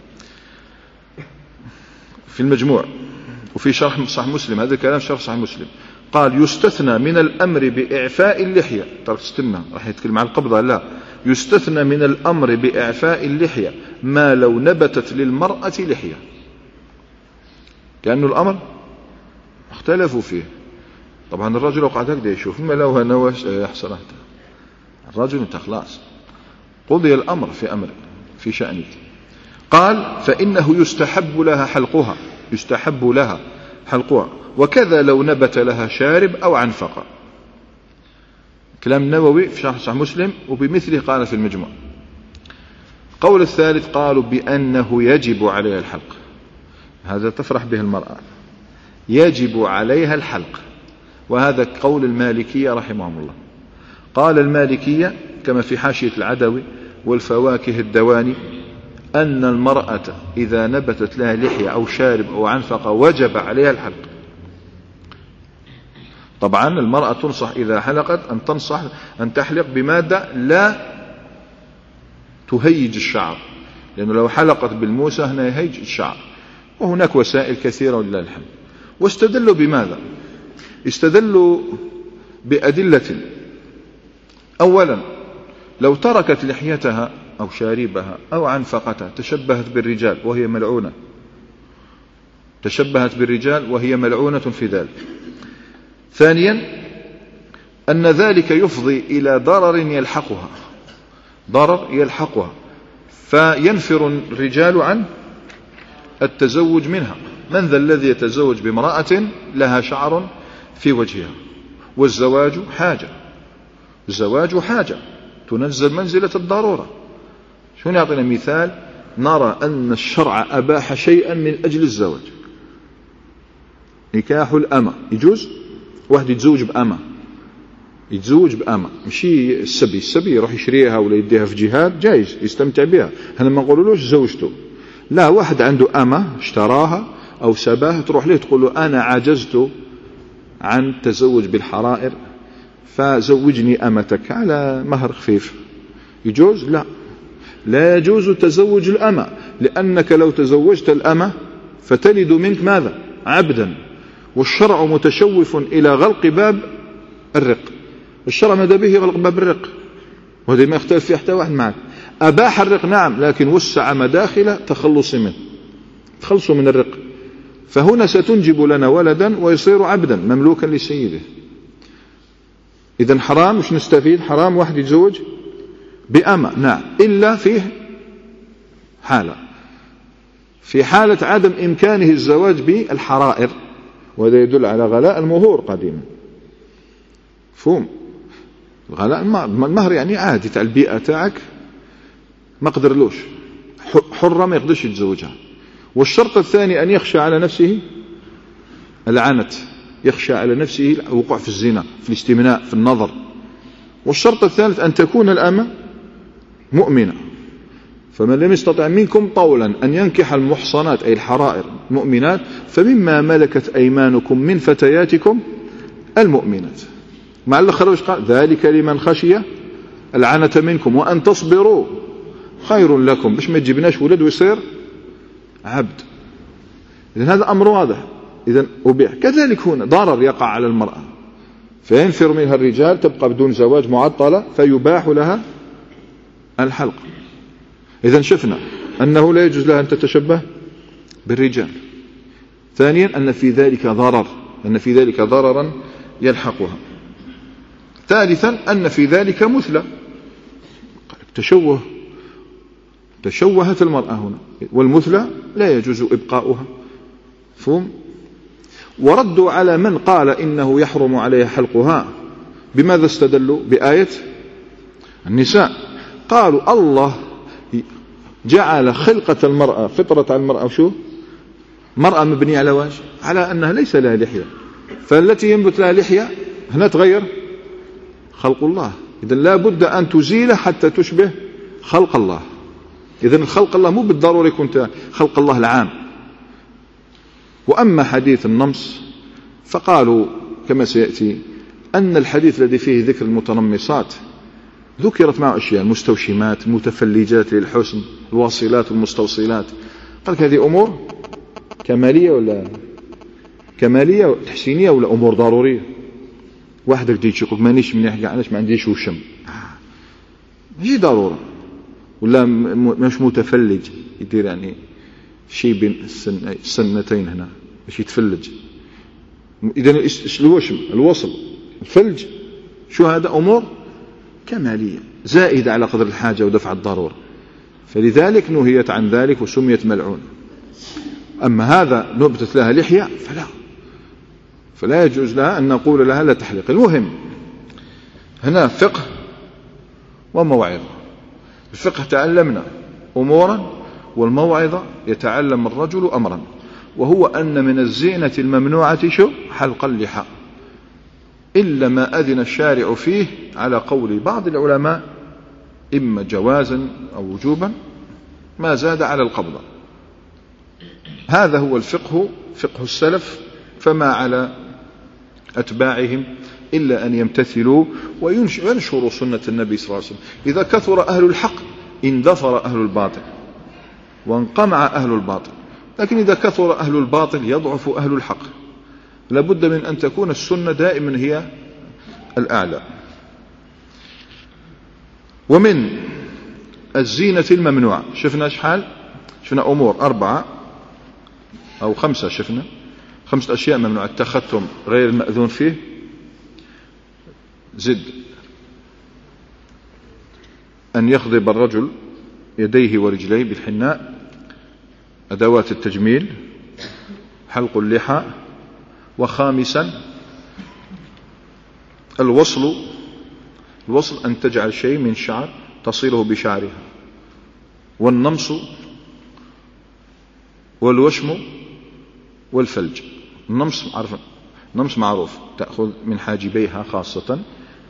في المجموع وفي شرح صحيح مسلم، هذا الكلام شرح صحيح مسلم، قال يستثنى من الأمر بإعفاء اللحية، ترك استنى راح يتكلم عن القبضة، لا، يستثنى من الأمر بإعفاء اللحية ما لو نبتت للمرأة لحية، كأنه الأمر اختلفوا فيه. طبعا الرجل وقعد هكذا يشوف ما لو نوش يحصل الرجل انت خلاص قضي الأمر في أمر في شأنك. قال فإنه يستحب لها حلقها، يستحب لها حلقها، وكذا لو نبت لها شارب أو عنفقة. كلام النووي في شرح صحيح مسلم، وبمثله قال في المجموع. قول الثالث قالوا بأنه يجب عليها الحلق، هذا تفرح به المرأة، يجب عليها الحلق، وهذا قول المالكية رحمهم الله. قال المالكية كما في حاشية العدوي والفواكه الدواني أن المرأة إذا نبتت لها لحية أو شارب أو عنفقة وجب عليها الحلق. طبعا المرأة تنصح إذا حلقت أن تحلق بمادة لا تهيج الشعر، لأنه لو حلقت بالموسى هنا يهيج الشعر، وهناك وسائل كثيرة ولله الحمد. واستدلوا بماذا؟ استدلوا بأدلة. أولا لو تركت لحيتها أو شاربها أو أنفقتها تشبهت بالرجال وهي ملعونة، تشبهت بالرجال وهي ملعونة في ذلك. ثانيا أن ذلك يفضي إلى ضرر يلحقها، ضرر يلحقها، فينفر الرجال عن التزوج منها. من ذا الذي يتزوج بامرأة لها شعر في وجهها؟ والزواج حاجة، الزواج حاجة تنزل منزلة الضرورة. شو نعطينا مثال؟ نرى أن الشرع أباح شيئا من أجل الزواج، نكاح الأمة يجوز، واحد يتزوج بأمة، يتزوج بأمة، مشي السبي يروح يشريها ولا يديها في جهاد، جايز يستمتع بها، هنا ما نقولولوش زوجته، لا، واحد عنده أمة اشتراها أو سباها، تروح له تقول له أنا عجزت عن التزوج بالحرائر فزوجني أمتك على مهر خفيف، يجوز؟ لا، لا يجوز تزوج الأمة، لأنك لو تزوجت الأمة فتلد منك ماذا؟ عبدا، والشرع متشوف إلى غلق باب الرق، الشرع ماذا به غلق باب الرق، وهذا ما يختلف فيه حتى واحد معك. أباح الرق نعم، لكن وسع مداخل تخلص منه، تخلصوا من الرق، فهنا ستنجب لنا ولدا ويصير عبدا مملوكا لسيده. إذن حرام، مش نستفيد؟ حرام واحد يتزوج بأمة، نعم، إلا فيه حالة، في حالة عدم إمكانه الزواج بالحرائر، وهذا يدل على غلاء المهور قديما. فهم غلاء المهر يعني عادي تاع البيئة تاعك ما قدرلوش، حرة ما يقدرش يتزوجها. والشرط الثاني أن يخشى على نفسه العنت، يخشى على نفسه الوقوع في الزنا، في الاستمناء، في النظر. والشرط الثالث أن تكون الأمة مؤمنة. فمن لم يستطع منكم طولا أن ينكح المحصنات أي الحرائر مؤمنات فمما ملكت أيمانكم من فتياتكم المؤمنات. مع الآخر قال ذلك لمن خشي العنة منكم وأن تصبروا خير لكم، باش ما تجيبناش ولد ويصير عبد. إذن هذا أمر واضح، إذن أبيح. كذلك هنا ضرر يقع على المرأة فينفر منها الرجال، تبقى بدون زواج معطلة، فيباح لها الحلق. إذن شفنا أنه لا يجوز لها أن تتشبه بالرجال. ثانيا أن في ذلك ضرر، أن في ذلك ضررا يلحقها. ثالثا أن في ذلك مثلى، تشوهت المرأة هنا، والمثلى لا يجوز إبقاؤها. فهم؟ وردوا على من قال إنه يحرم عليها حلقها بماذا استدلوا؟ بآية النساء. قالوا الله جعل خلقة المرأة فطرة المرأة شو؟ مرأة مبنية على واش؟ على أنها ليس لها لحية، فالتي ينبت لها لحية هنا تغير خلق الله. إذن لا بد أن تزيل حتى تشبه خلق الله. إذن خلق الله مو بالضرورة يكون خلق الله العام. وأما حديث النمص فقالوا كما سيأتي أن الحديث الذي فيه ذكر المتنمصات ذكرت معه أشياء، المستوشمات، المتفلجات للحسن، الواصلات والمستوصلات. قال هذه أمور كمالية ولا كمالية تحسينية ولا أمور ضرورية؟ واحد يجي يقول مانيش منيح كاع، علاش ما عنديش وشم، ماشي ضرورة. ولا مش متفلج يدير يعني شيء بين السنتين هنا باش يتفلج. إذن الوشم، الوصل، الفلج، شو هذا؟ أمور كمالية زائدة على قدر الحاجة ودفع الضرورة، فلذلك نهيت عن ذلك وسميت ملعون. أما هذا نبتت لها لحية فلا يجوز لها أن نقول لها لا تحلق. المهم هنا فقه وموعظة. الفقه تعلمنا أمورا، والموعظة يتعلم الرجل أمرا، وهو أن من الزينة الممنوعة شو؟ حلق اللحى، إلا ما أذن الشارع فيه على قول بعض العلماء إما جوازا أو وجوبا ما زاد على القبضة. هذا هو الفقه، فقه السلف، فما على أتباعهم إلا أن يمتثلوا وينشروا سنة النبي صلى الله عليه وسلم. إذا كثر أهل الحق اندثر أهل الباطل وانقمع أهل الباطل، لكن إذا كثر أهل الباطل يضعف أهل الحق. لابد من أن تكون السنة دائما هي الأعلى. ومن الزينة الممنوعة. شفنا شحال؟ شفنا أمور 4 أو 5. شفنا 5 أشياء ممنوعة: التختم غير المأذون فيه، زد أن يخضب الرجل يديه ورجليه بالحناء، أدوات التجميل، حلق اللحى، وخامسا الوصل أن تجعل شيء من شعر تصيله بشعرها، والنمص والوشم والفلج. النمص معروف، تأخذ من حاجبيها خاصة،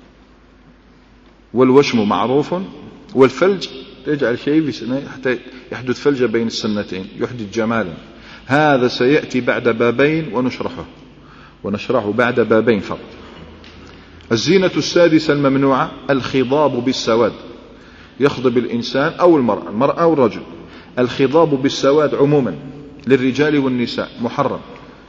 والوشم معروف، والفلج تجعل شيء حتى يحدث فلجة بين السنتين يحدث جمالا. هذا سيأتي بعد بابين ونشرحه بعد بابين فقط. الزينة السادسة الممنوعة الخضاب بالسواد. يخضب الإنسان أو المرأة أو الرجل. الخضاب بالسواد عموما للرجال والنساء محرم،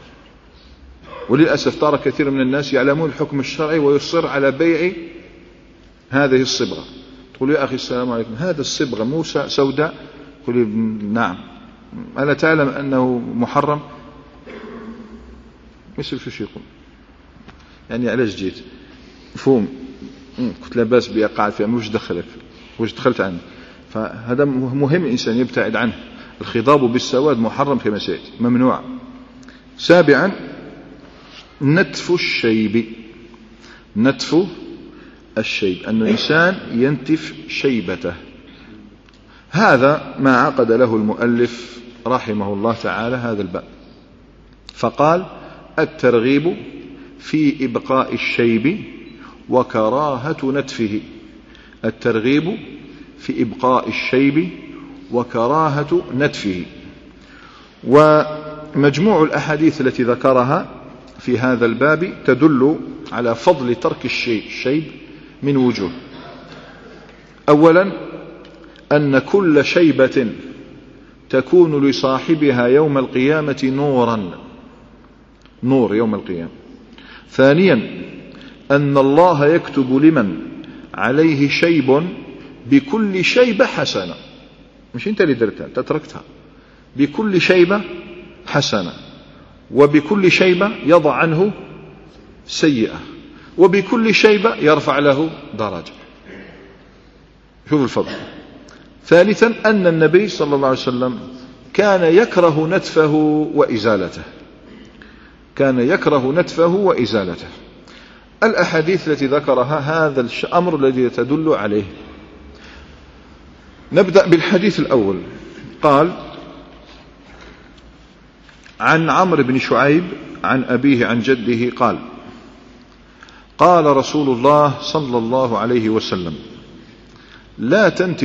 وللأسف ترى كثير من الناس يعلمون الحكم الشرعي ويصر على بيع هذه الصبغة. تقول يا أخي السلام عليكم، هذا الصبغة مو سوداء؟ يقول لي نعم. ألا تعلم أنه محرم؟ مثل شو يقول يعني علاش جيت مفهوم؟ كنت لا باس بي قاعد فيها، وش دخلك؟ وش دخلت عنه؟ فهذا مهم الإنسان يبتعد عنه. الخضاب بالسواد محرم كما سيأتي، ممنوع. سابعا نتف الشيب. نتف الشيب أن الإنسان ينتف شيبته. هذا ما عقد له المؤلف رحمه الله تعالى هذا الباب، فقال الترغيب في إبقاء الشيب وكراهة نتفه. الترغيب في إبقاء الشيب وكراهة نتفه. ومجموع الأحاديث التي ذكرها في هذا الباب تدل على فضل ترك الشيب من وجوه. أولا أن كل شيبة تكون لصاحبها يوم القيامة نور يوم القيامة. ثانيا أن الله يكتب لمن عليه شيب بكل شيبة حسنة، مش أنت اللي درتها تتركتها، بكل شيبة حسنة، وبكل شيبة يضع عنه سيئة، وبكل شيبة يرفع له درجة. شوف الفضل. ثالثا أن النبي صلى الله عليه وسلم كان يكره نتفه وإزالته. كان يكره نتفه وإزالته. الأحاديث التي ذكرها هذا الأمر الذي تدل عليه. نبدأ بالحديث الأول. قال عن عمرو بن شعيب عن أبيه عن جده قال قال رسول الله صلى الله عليه وسلم لا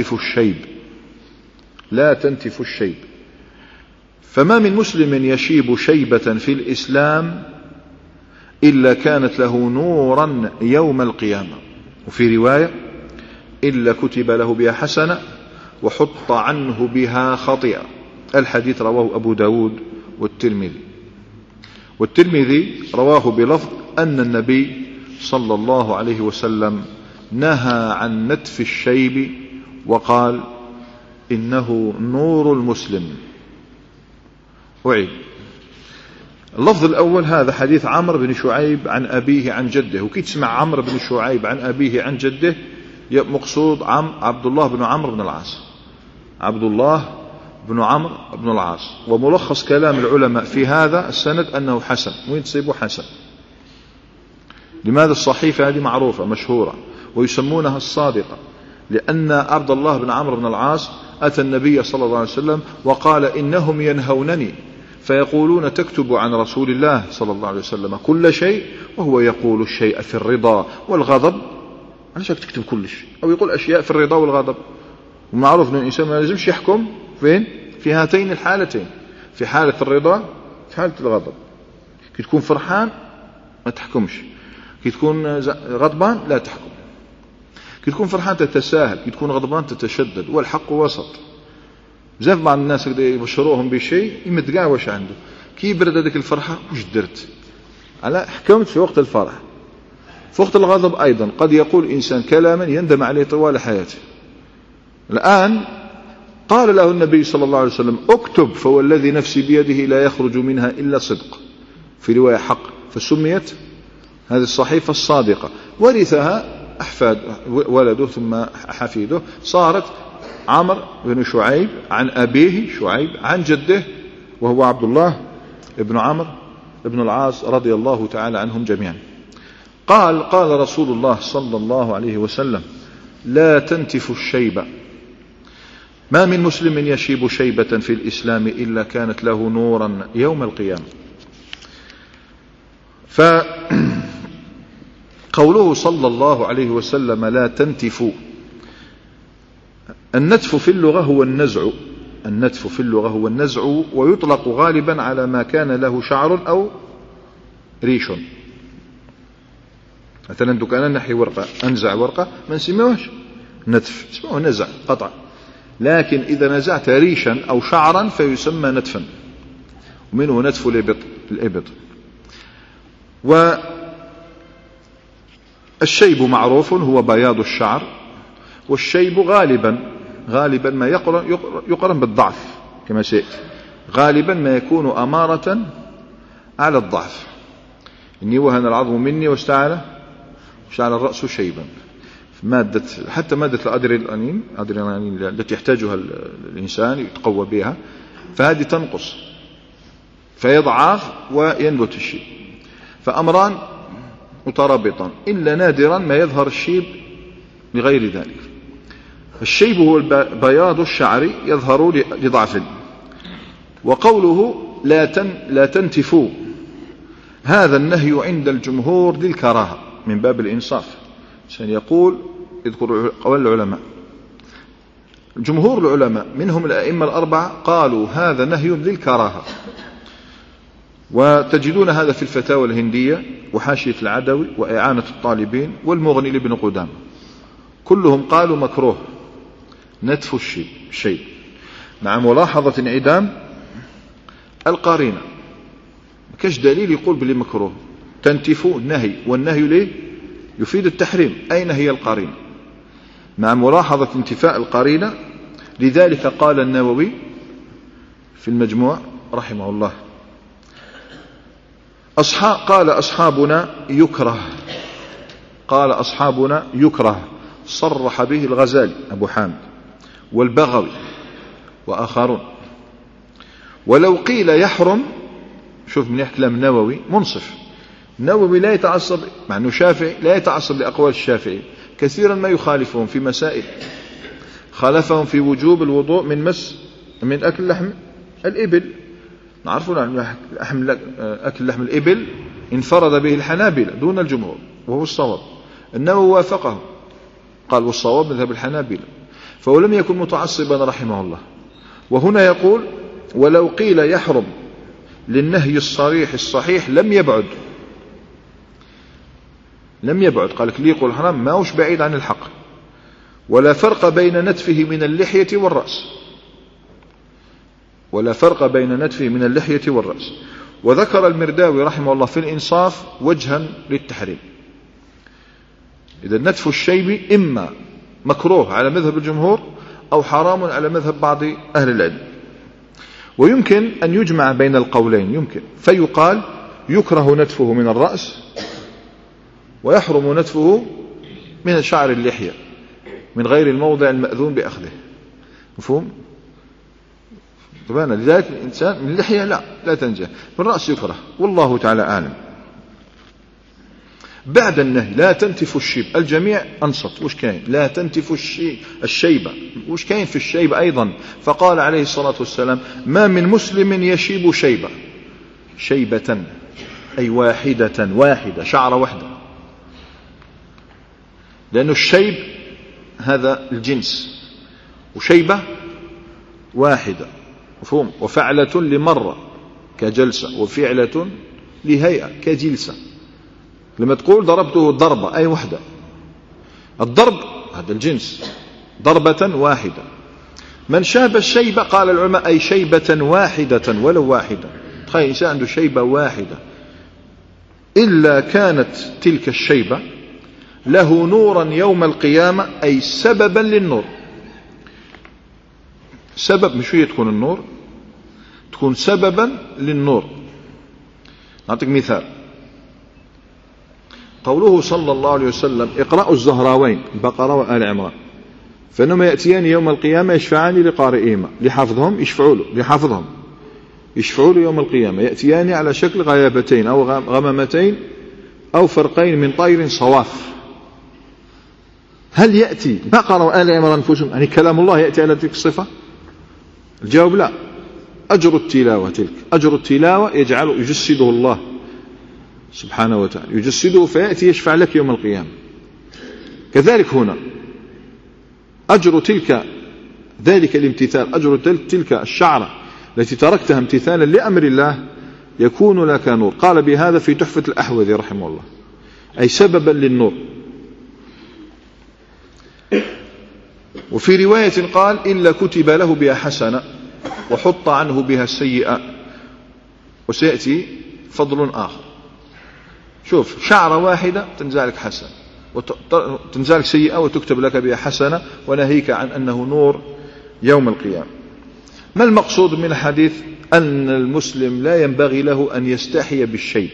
تنتف الشيب، فما من مسلم يشيب شيبة في الإسلام إلا كانت له نورا يوم القيامة، وفي رواية إلا كتب له بها حسنة وحط عنه بها خطيئة. الحديث رواه أبو داود والترمذي رواه بلفظ أن النبي صلى الله عليه وسلم نهى عن نتف الشيب وقال إنه نور المسلم. أعيد اللفظ الأول. هذا حديث عمرو بن شعيب عن أبيه عن جده. وكي تسمع عمرو بن شعيب عن أبيه عن جده مقصود عبد الله بن عمرو بن العاص. عبد الله بن عمرو بن العاص. وملخص كلام العلماء في هذا السند أنه حسن. وين تصيبه حسن؟ لماذا؟ الصحيفة هذه معروفة مشهورة ويسمونها الصادقة، لأن عبد الله بن عمرو بن العاص أتى النبي صلى الله عليه وسلم وقال إنهم ينهونني فيقولون تكتب عن رسول الله صلى الله عليه وسلم كل شيء وهو يقول الشيء في الرضا والغضب. علاش تكتب كل شيء؟ أو يقول أشياء في الرضا والغضب. ومعروف أن الإنسان ما لازمش يحكم فين؟ في هاتين الحالتين، في حالة الرضا في حالة الغضب. كي تكون فرحان ما تحكمش، كي تكون غضبان لا تحكم. كي تكون فرحان تتساهل، كي تكون غضبان تتشدد. والحق وسط. بزاف بعض الناس يبشروهم بشيء يمدقع واش عنده، كي يبرد هذيك الفرحة وش درت؟ على حكمت في وقت الفرح. في وقت الغضب أيضا قد يقول إنسان كلاما يندم عليه طوال حياته. الآن قال له النبي صلى الله عليه وسلم اكتب فوالذي نفسي بيده لا يخرج منها إلا صدق، في رواية حق، فسميت هذه الصحيفة الصادقة. ورثها أحفاد ولده ثم حفيده، صارت عمرو بن شعيب عن أبيه شعيب عن جده وهو عبد الله بن عمرو بن العاص رضي الله تعالى عنهم جميعا. قال رسول الله صلى الله عليه وسلم لا تنتفوا الشيبة، ما من مسلم يشيب شيبة في الإسلام إلا كانت له نورا يوم القيامة. فقوله صلى الله عليه وسلم لا تنتفوا، النتف في اللغة هو النزع، النتف في اللغة هو النزع، ويطلق غالبا على ما كان له شعر أو ريش. مثلا كان نحي ورقة، أنزع ورقة ما نسميوهش نتف، اسمه نزع قطع، لكن إذا نزعت ريشا أو شعرا فيسمى نتفا، ومنه نتف الإبط. والشيب معروف هو بياض الشعر، والشيب غالبا ما يقرن بالضعف كما سيأتي، غالبا ما يكون أمارة على الضعف. إني وهن العظم مني واشتعل الرأس شيبا، حتى مادة الأدرينالين التي يحتاجها الإنسان يتقوى بها، فهذه تنقص فيضعف وينبت الشيب. فأمران مترابطان، إلا نادرا ما يظهر الشيب لغير ذلك. الشيب هو بياض الشعر يظهر لضعف. وقوله لا تنتفوا، هذا النهي عند الجمهور للكراهة من باب الإنصاف. سيقول يذكر قول العلماء، جمهور العلماء منهم الأئمة الأربعة قالوا هذا نهي للكراهة، وتجدون هذا في الفتاوى الهندية وحاشية العدوي وإعانة الطالبين والمغني لابن قدامة، كلهم قالوا مكروه نتف الشيب مع ملاحظة انعدام القارنة. كاش دليل يقول بلي مكروه، تنتف نهي، والنهي ليه يفيد التحريم، أين هي القارنة؟ مع ملاحظة انتفاء القارنة. لذلك قال النووي في المجموع رحمه الله قال أصحابنا يكره، صرح به الغزالي أبو حامد والبغوي وآخرون. ولو قيل يحرم، شوف من كلام النووي منصف، النووي لا يتعصب، مع أنه شافعي لا يتعصب لأقوال الشافعي، كثيرا ما يخالفهم في مسائل، خالفهم في وجوب الوضوء من أكل لحم الإبل. نعرفون أن أكل لحم الإبل انفرد به الحنابلة دون الجمهور وهو الصواب، النووي وافقه قال والصواب مذهب الحنابلة، فهو لم يكن متعصبا رحمه الله. وهنا يقول ولو قيل يحرم للنهي الصريح الصحيح لم يبعد، قال لك لي يقول حرام ما هوش بعيد عن الحق. ولا فرق بين نتفه من اللحية والرأس، وذكر المرداوي رحمه الله في الإنصاف وجها للتحريم. إذا نتف الشيب إما مكروه على مذهب الجمهور أو حرام على مذهب بعض أهل العلم، ويمكن أن يجمع بين القولين، يمكن فيقال يكره نتفه من الرأس ويحرم نتفه من شعر اللحية من غير الموضع المأذون بأخذه، مفهوم؟ طبعا لذلك الإنسان من اللحية لا تنجح، من الرأس يكره، والله تعالى أعلم. بعد النهي لا تنتف الشيب، الجميع أنصت، وش كاين؟ لا تنتف الشيبة، وش كاين في الشيبة أيضا؟ فقال عليه الصلاة والسلام ما من مسلم يشيب شيبة أي واحدة شعرة واحدة، لأن الشيب هذا الجنس، وشيبة واحدة، مفهوم؟ وفعلة لمرة كجلسة، وفعلة لهيئة كجلسة. لما تقول ضربته ضربة أي وحدة، الضرب هذا الجنس ضربة واحدة. من شاب الشيبة قال العلماء أي شيبة واحدة ولو واحدة، تخيل إنسان عنده شيبة واحدة، إلا كانت تلك الشيبة له نورا يوم القيامة، أي سببا للنور، سبب، مش هي تكون النور، تكون سببا للنور. نعطيك مثال، قوله صلى الله عليه وسلم: اقرأوا الزهراوين البقرة وآل عمران فإنما يأتيان يوم القيامة يشفعان لقارئهما، لحفظهم يشفعوا له، لحفظهم يشفعوا له يوم القيامة، يأتيان على شكل غيابتين أو غمامتين أو فرقين من طير صواف. هل يأتي بقرة وآل عمران أنفسهم يعني كلام الله يأتي على تلك الصفة؟ الجواب لا. أجر التلاوة تلك، أجر التلاوة يجسده الله سبحانه وتعالى، يجسده فيأتي يشفع لك يوم القيامة. كذلك هنا أجر ذلك الامتثال، أجر تلك الشعرة التي تركتها امتثالا لأمر الله يكون لك نور. قال بهذا في تحفة الأحوذي رحمه الله، أي سببا للنور. وفي رواية قال: إلا كتب له بها حسنة وحط عنه بها السيئة. وسيأتي فضل آخر. شوف، شعرة واحدة تنزالك حسنة وتنزالك سيئة وتكتب لك بها حسنة، وناهيك عن أنه نور يوم القيامة. ما المقصود من الحديث؟ أن المسلم لا ينبغي له أن يستحي بالشيب،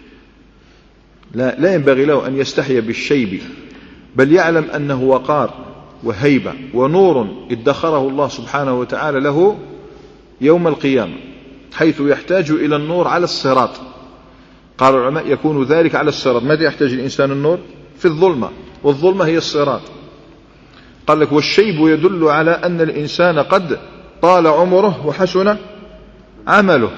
لا ينبغي له أن يستحي بالشيب، بل يعلم أنه وقار وهيبة ونور ادخره الله سبحانه وتعالى له يوم القيامة، حيث يحتاج إلى النور على الصراط. قال العلماء: يكون ذلك على الصراط. ماذا يحتاج الإنسان النور؟ في الظلمة، والظلمة هي الصراط. قال لك: والشيب يدل على أن الإنسان قد طال عمره وحسن عمله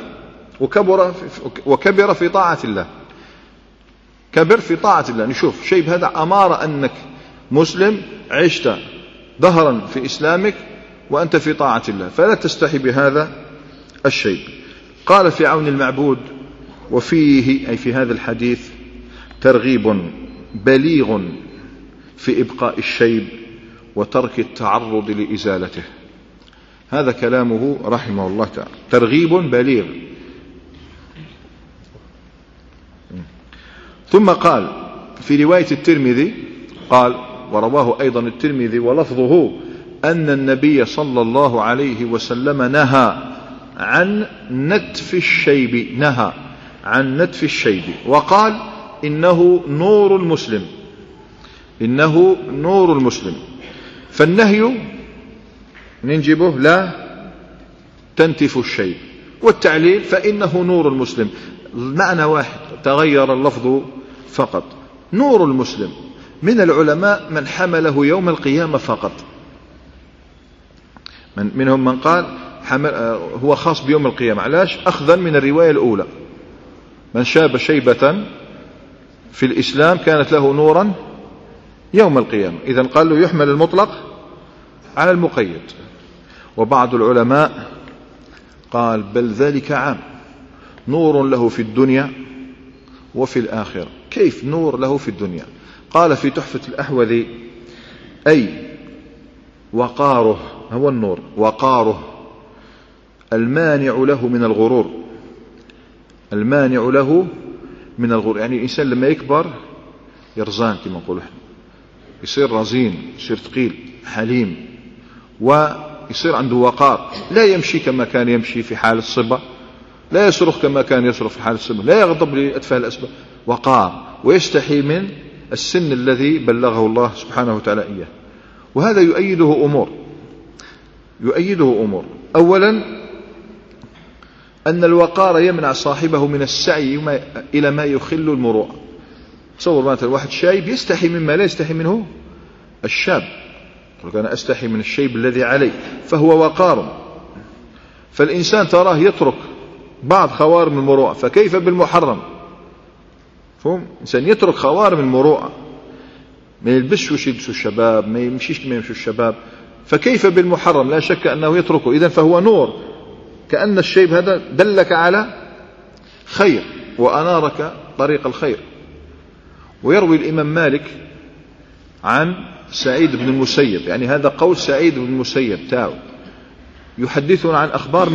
وكبر في طاعة الله. كبر في طاعة الله. نشوف شيب هذا أمارة أنك مسلم عشت دهرا في إسلامك وأنت في طاعة الله، فلا تستحي بهذا الشيب. قال في عون المعبود: وفيه أي في هذا الحديث ترغيب بليغ في إبقاء الشيب وترك التعرض لإزالته. هذا كلامه رحمه الله تعالى، ترغيب بليغ. ثم قال في رواية الترمذي، قال: ورواه أيضا الترمذي ولفظه أن النبي صلى الله عليه وسلم نهى عن نتف الشيب، نهى عن نتف الشيب، وقال: إنه نور المسلم، إنه نور المسلم. فالنهي ننجبه لا تنتف الشيب، والتعليل فإنه نور المسلم. المعنى واحد، تغير اللفظ فقط. نور المسلم من العلماء من حمله يوم القيامة فقط، منهم من قال هو خاص بيوم القيامة. علاش؟ أخذا من الرواية الأولى: من شاب شيبة في الإسلام كانت له نورا يوم القيامة. إذن قال له يحمل المطلق على المقيد. وبعض العلماء قال: بل ذلك عام، نور له في الدنيا وفي الآخرة. كيف نور له في الدنيا؟ قال في تحفة الأحوذي: أي وقاره، هو النور، وقاره المانع له من الغرور، المانع له من الغرور. يعني الإنسان لما يكبر يرزان كما نقول احنا، يصير رزين، يصير ثقيل حليم، ويصير عنده وقار، لا يمشي كما كان يمشي في حال الصبا، لا يصرخ كما كان يصرخ في حال الصبا، لا يغضب لأتفه الأسباب، وقار، ويستحي من السن الذي بلغه الله سبحانه وتعالى إياه. وهذا يؤيده أمور. أولا أن الوقار يمنع صاحبه من السعي إلى ما يخل المروءة. تصور مثلا واحد شايب يستحي مما لا يستحي منه الشاب، يقول أنا أستحي من الشيب الذي علي، فهو وقار. فالإنسان تراه يترك بعض خوارم المروءة، فكيف بالمحرم؟ فهم؟ إنسان يترك خوارم المروءة، ما يلبسش وش يلبسوا الشباب، ما يمشيش كما يمشوا الشباب، فكيف بالمحرم؟ لا شك أنه يتركه. إذن فهو نور، كأن الشيب هذا دلك على خير وأنارك طريق الخير. ويروي الإمام مالك عن سعيد بن المسيب، يعني هذا قول سعيد بن المسيب تاو، يحدثنا عن أخبار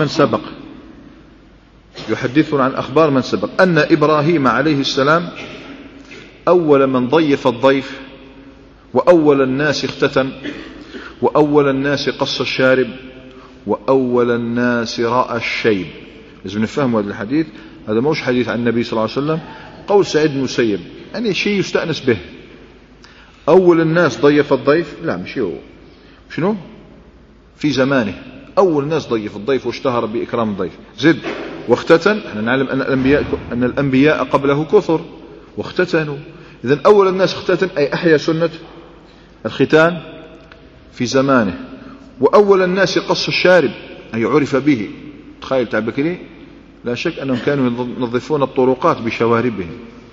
من سبق، أن إبراهيم عليه السلام أول من ضيف الضيف، وأول الناس اختتن، وأول الناس قص الشارب، وأول الناس رأى الشيب. لازم نفهم هذا الحديث، هذا موش حديث عن النبي صلى الله عليه وسلم، قول سعيد بن المسيب، يعني شيء يستأنس به. أول الناس ضيف الضيف، لا مش هو، شنو في زمانه أول الناس ضيف الضيف واشتهر بإكرام الضيف. زد واختتن، احنا نعلم أن الأنبياء قبله كثر واختتنوا، إذن أول الناس اختتن أي أحيا سنة الختان في زمانه. وأول الناس قص الشارب أي عرف به. تخيل تعبكري، لا شك أنهم كانوا ينظفون الطرقات بشواربهم.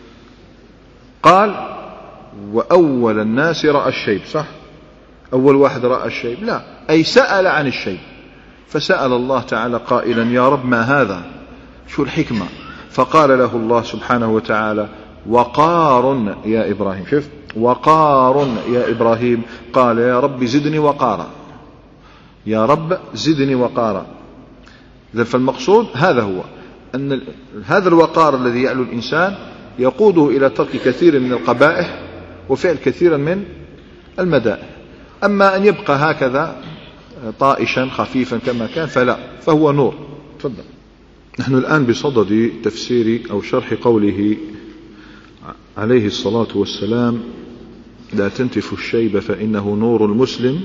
قال وأول الناس رأى الشيب، صح، أول واحد رأى الشيب، لا أي سأل عن الشيب، فسأل الله تعالى قائلا يا رب ما هذا، شو الحكمة؟ فقال له الله سبحانه وتعالى وقار يا إبراهيم. شوف وقار يا إبراهيم، قال يا رب زدني وقارا، يا رب زدني وقارا. فالمقصود هذا هو أن هذا الوقار الذي يعلو الإنسان يقوده إلى ترك كثير من القبائح وفعل كثيرا من المدائح. أما أن يبقى هكذا طائشا خفيفا كما كان فلا، فهو نور. تفضل. نحن الآن بصدد تفسير أو شرح قوله عليه الصلاة والسلام لا تنتف الشيب فإنه نور المسلم.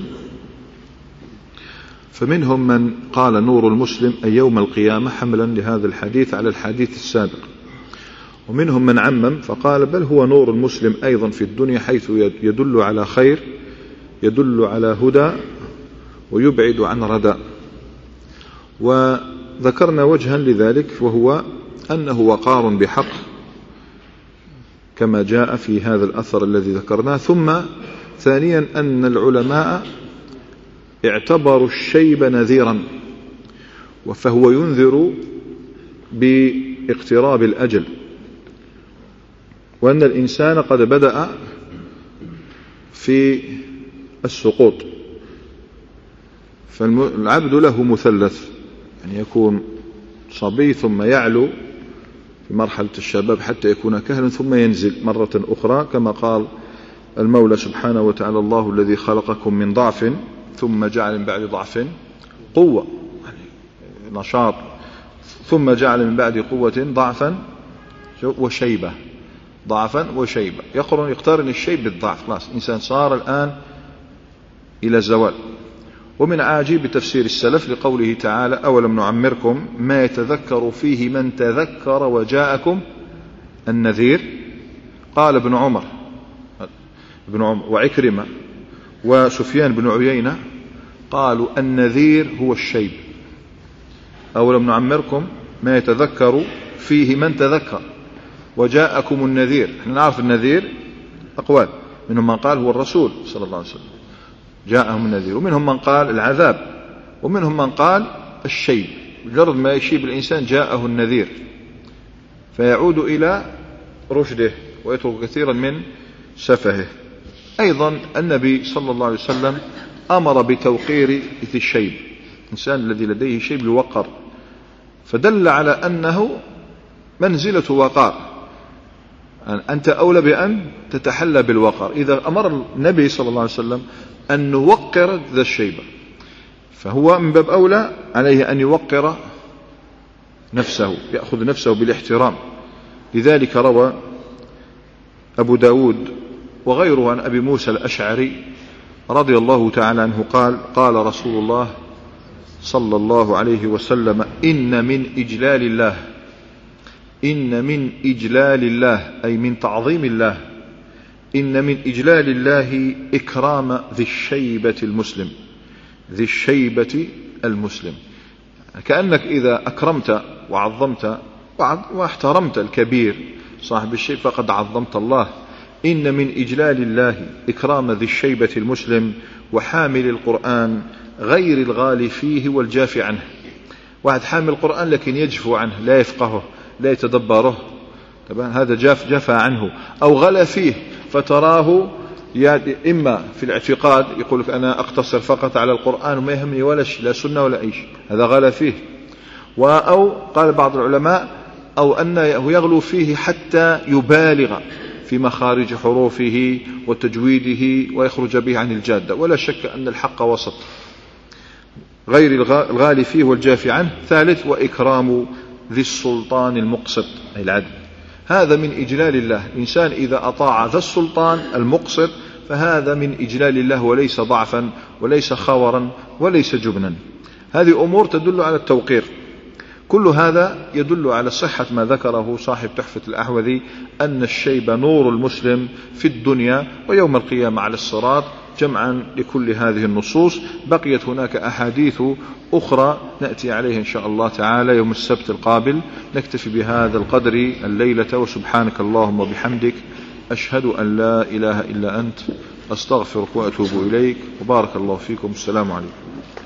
فمنهم من قال نور المسلم أي يوم القيامة حملا لهذا الحديث على الحديث السابق، ومنهم من عمم فقال بل هو نور المسلم أيضا في الدنيا، حيث يدل على خير، يدل على هدى، ويبعد عن ردى. وذكرنا وجها لذلك، وهو أنه وقار بحق كما جاء في هذا الأثر الذي ذكرناه. ثم ثانيا أن العلماء اعتبروا الشيب نذيرا، فهو ينذر باقتراب الأجل، وأن الإنسان قد بدأ في السقوط. فالعبد له مثلث، يعني يكون صبي ثم يعلو في مرحلة الشباب حتى يكون كهلا ثم ينزل مرة أخرى، كما قال المولى سبحانه وتعالى الله الذي خلقكم من ضعف ثم جعل من بعد ضعف قوة، يعني نشاط، ثم جعل من بعد قوة ضعفا وشيبة، ضعفا وشيبة، يقترن الشيب بالضعف. خلاص الإنسان صار الآن إلى الزوال. ومن عاجب تفسير السلف لقوله تعالى أولم نعمركم ما يتذكر فيه من تذكر وجاءكم النذير. قال ابن عمر وعكرمة وسفيان بن عيينة قالوا النذير هو الشيب. أولم نعمركم ما يتذكر فيه من تذكر وجاءكم النذير. احنا نعرف النذير أقوال، منهم من قال هو الرسول صلى الله عليه وسلم جاءهم النذير، ومنهم من قال العذاب، ومنهم من قال الشيب، مجرد ما يشيب الإنسان جاءه النذير، فيعود إلى رشده ويترك كثيرا من سفهه. أيضا النبي صلى الله عليه وسلم أمر بتوقير ذي الشيب، الإنسان الذي لديه شيب يوقر، فدل على أنه منزلة وقار، أنت أولى بأن تتحلى بالوقار. إذا أمر النبي صلى الله عليه وسلم أن نوقر ذا الشيبة، فهو من باب أولى عليه أن يوقر نفسه، يأخذ نفسه بالاحترام. لذلك روى أبو داود وغيره عن أبي موسى الأشعري رضي الله تعالى عنه قال قال رسول الله صلى الله عليه وسلم إن من إجلال الله، إن من إجلال الله أي من تعظيم الله، إن من إجلال الله إكرام ذي الشيبة المسلم، ذي الشيبة المسلم. كأنك إذا أكرمت وعظمت واحترمت الكبير صاحب الشيب فقد عظمت الله. إن من إجلال الله إكرام ذي الشيبة المسلم وحامل القرآن غير الغالي فيه والجاف عنه. واحد حامل القرآن لكن يجفو عنه، لا يفقهه، لا يتدبره، طبعا هذا جفى عنه، أو غلى فيه فتراه إما في الاعتقاد يقول لك أنا أقتصر فقط على القرآن وما يهمني ولا شيء، لا سنة ولا أي شيء، هذا غلى فيه. أو قال بعض العلماء أو أنه يغلو فيه حتى يبالغ في مخارج حروفه وتجويده ويخرج به عن الجادة. ولا شك أن الحق وسط، غير الغالي فيه والجافي عنه. ثالث وإكرام ذي السلطان المقسط أي العدل، هذا من إجلال الله. الإنسان إذا أطاع ذا السلطان المقسط فهذا من إجلال الله وليس ضعفا وليس خورا وليس جبنا. هذه أمور تدل على التوقير. كل هذا يدل على صحة ما ذكره صاحب تحفة الأحوذي أن الشيب نور المسلم في الدنيا ويوم القيامة على الصراط، جمعا لكل هذه النصوص. بقيت هناك أحاديث أخرى نأتي عليها إن شاء الله تعالى يوم السبت القابل. نكتفي بهذا القدر الليلة، وسبحانك اللهم وبحمدك أشهد أن لا إله إلا أنت أستغفرك وأتوب إليك، وبارك الله فيكم. السلام عليكم.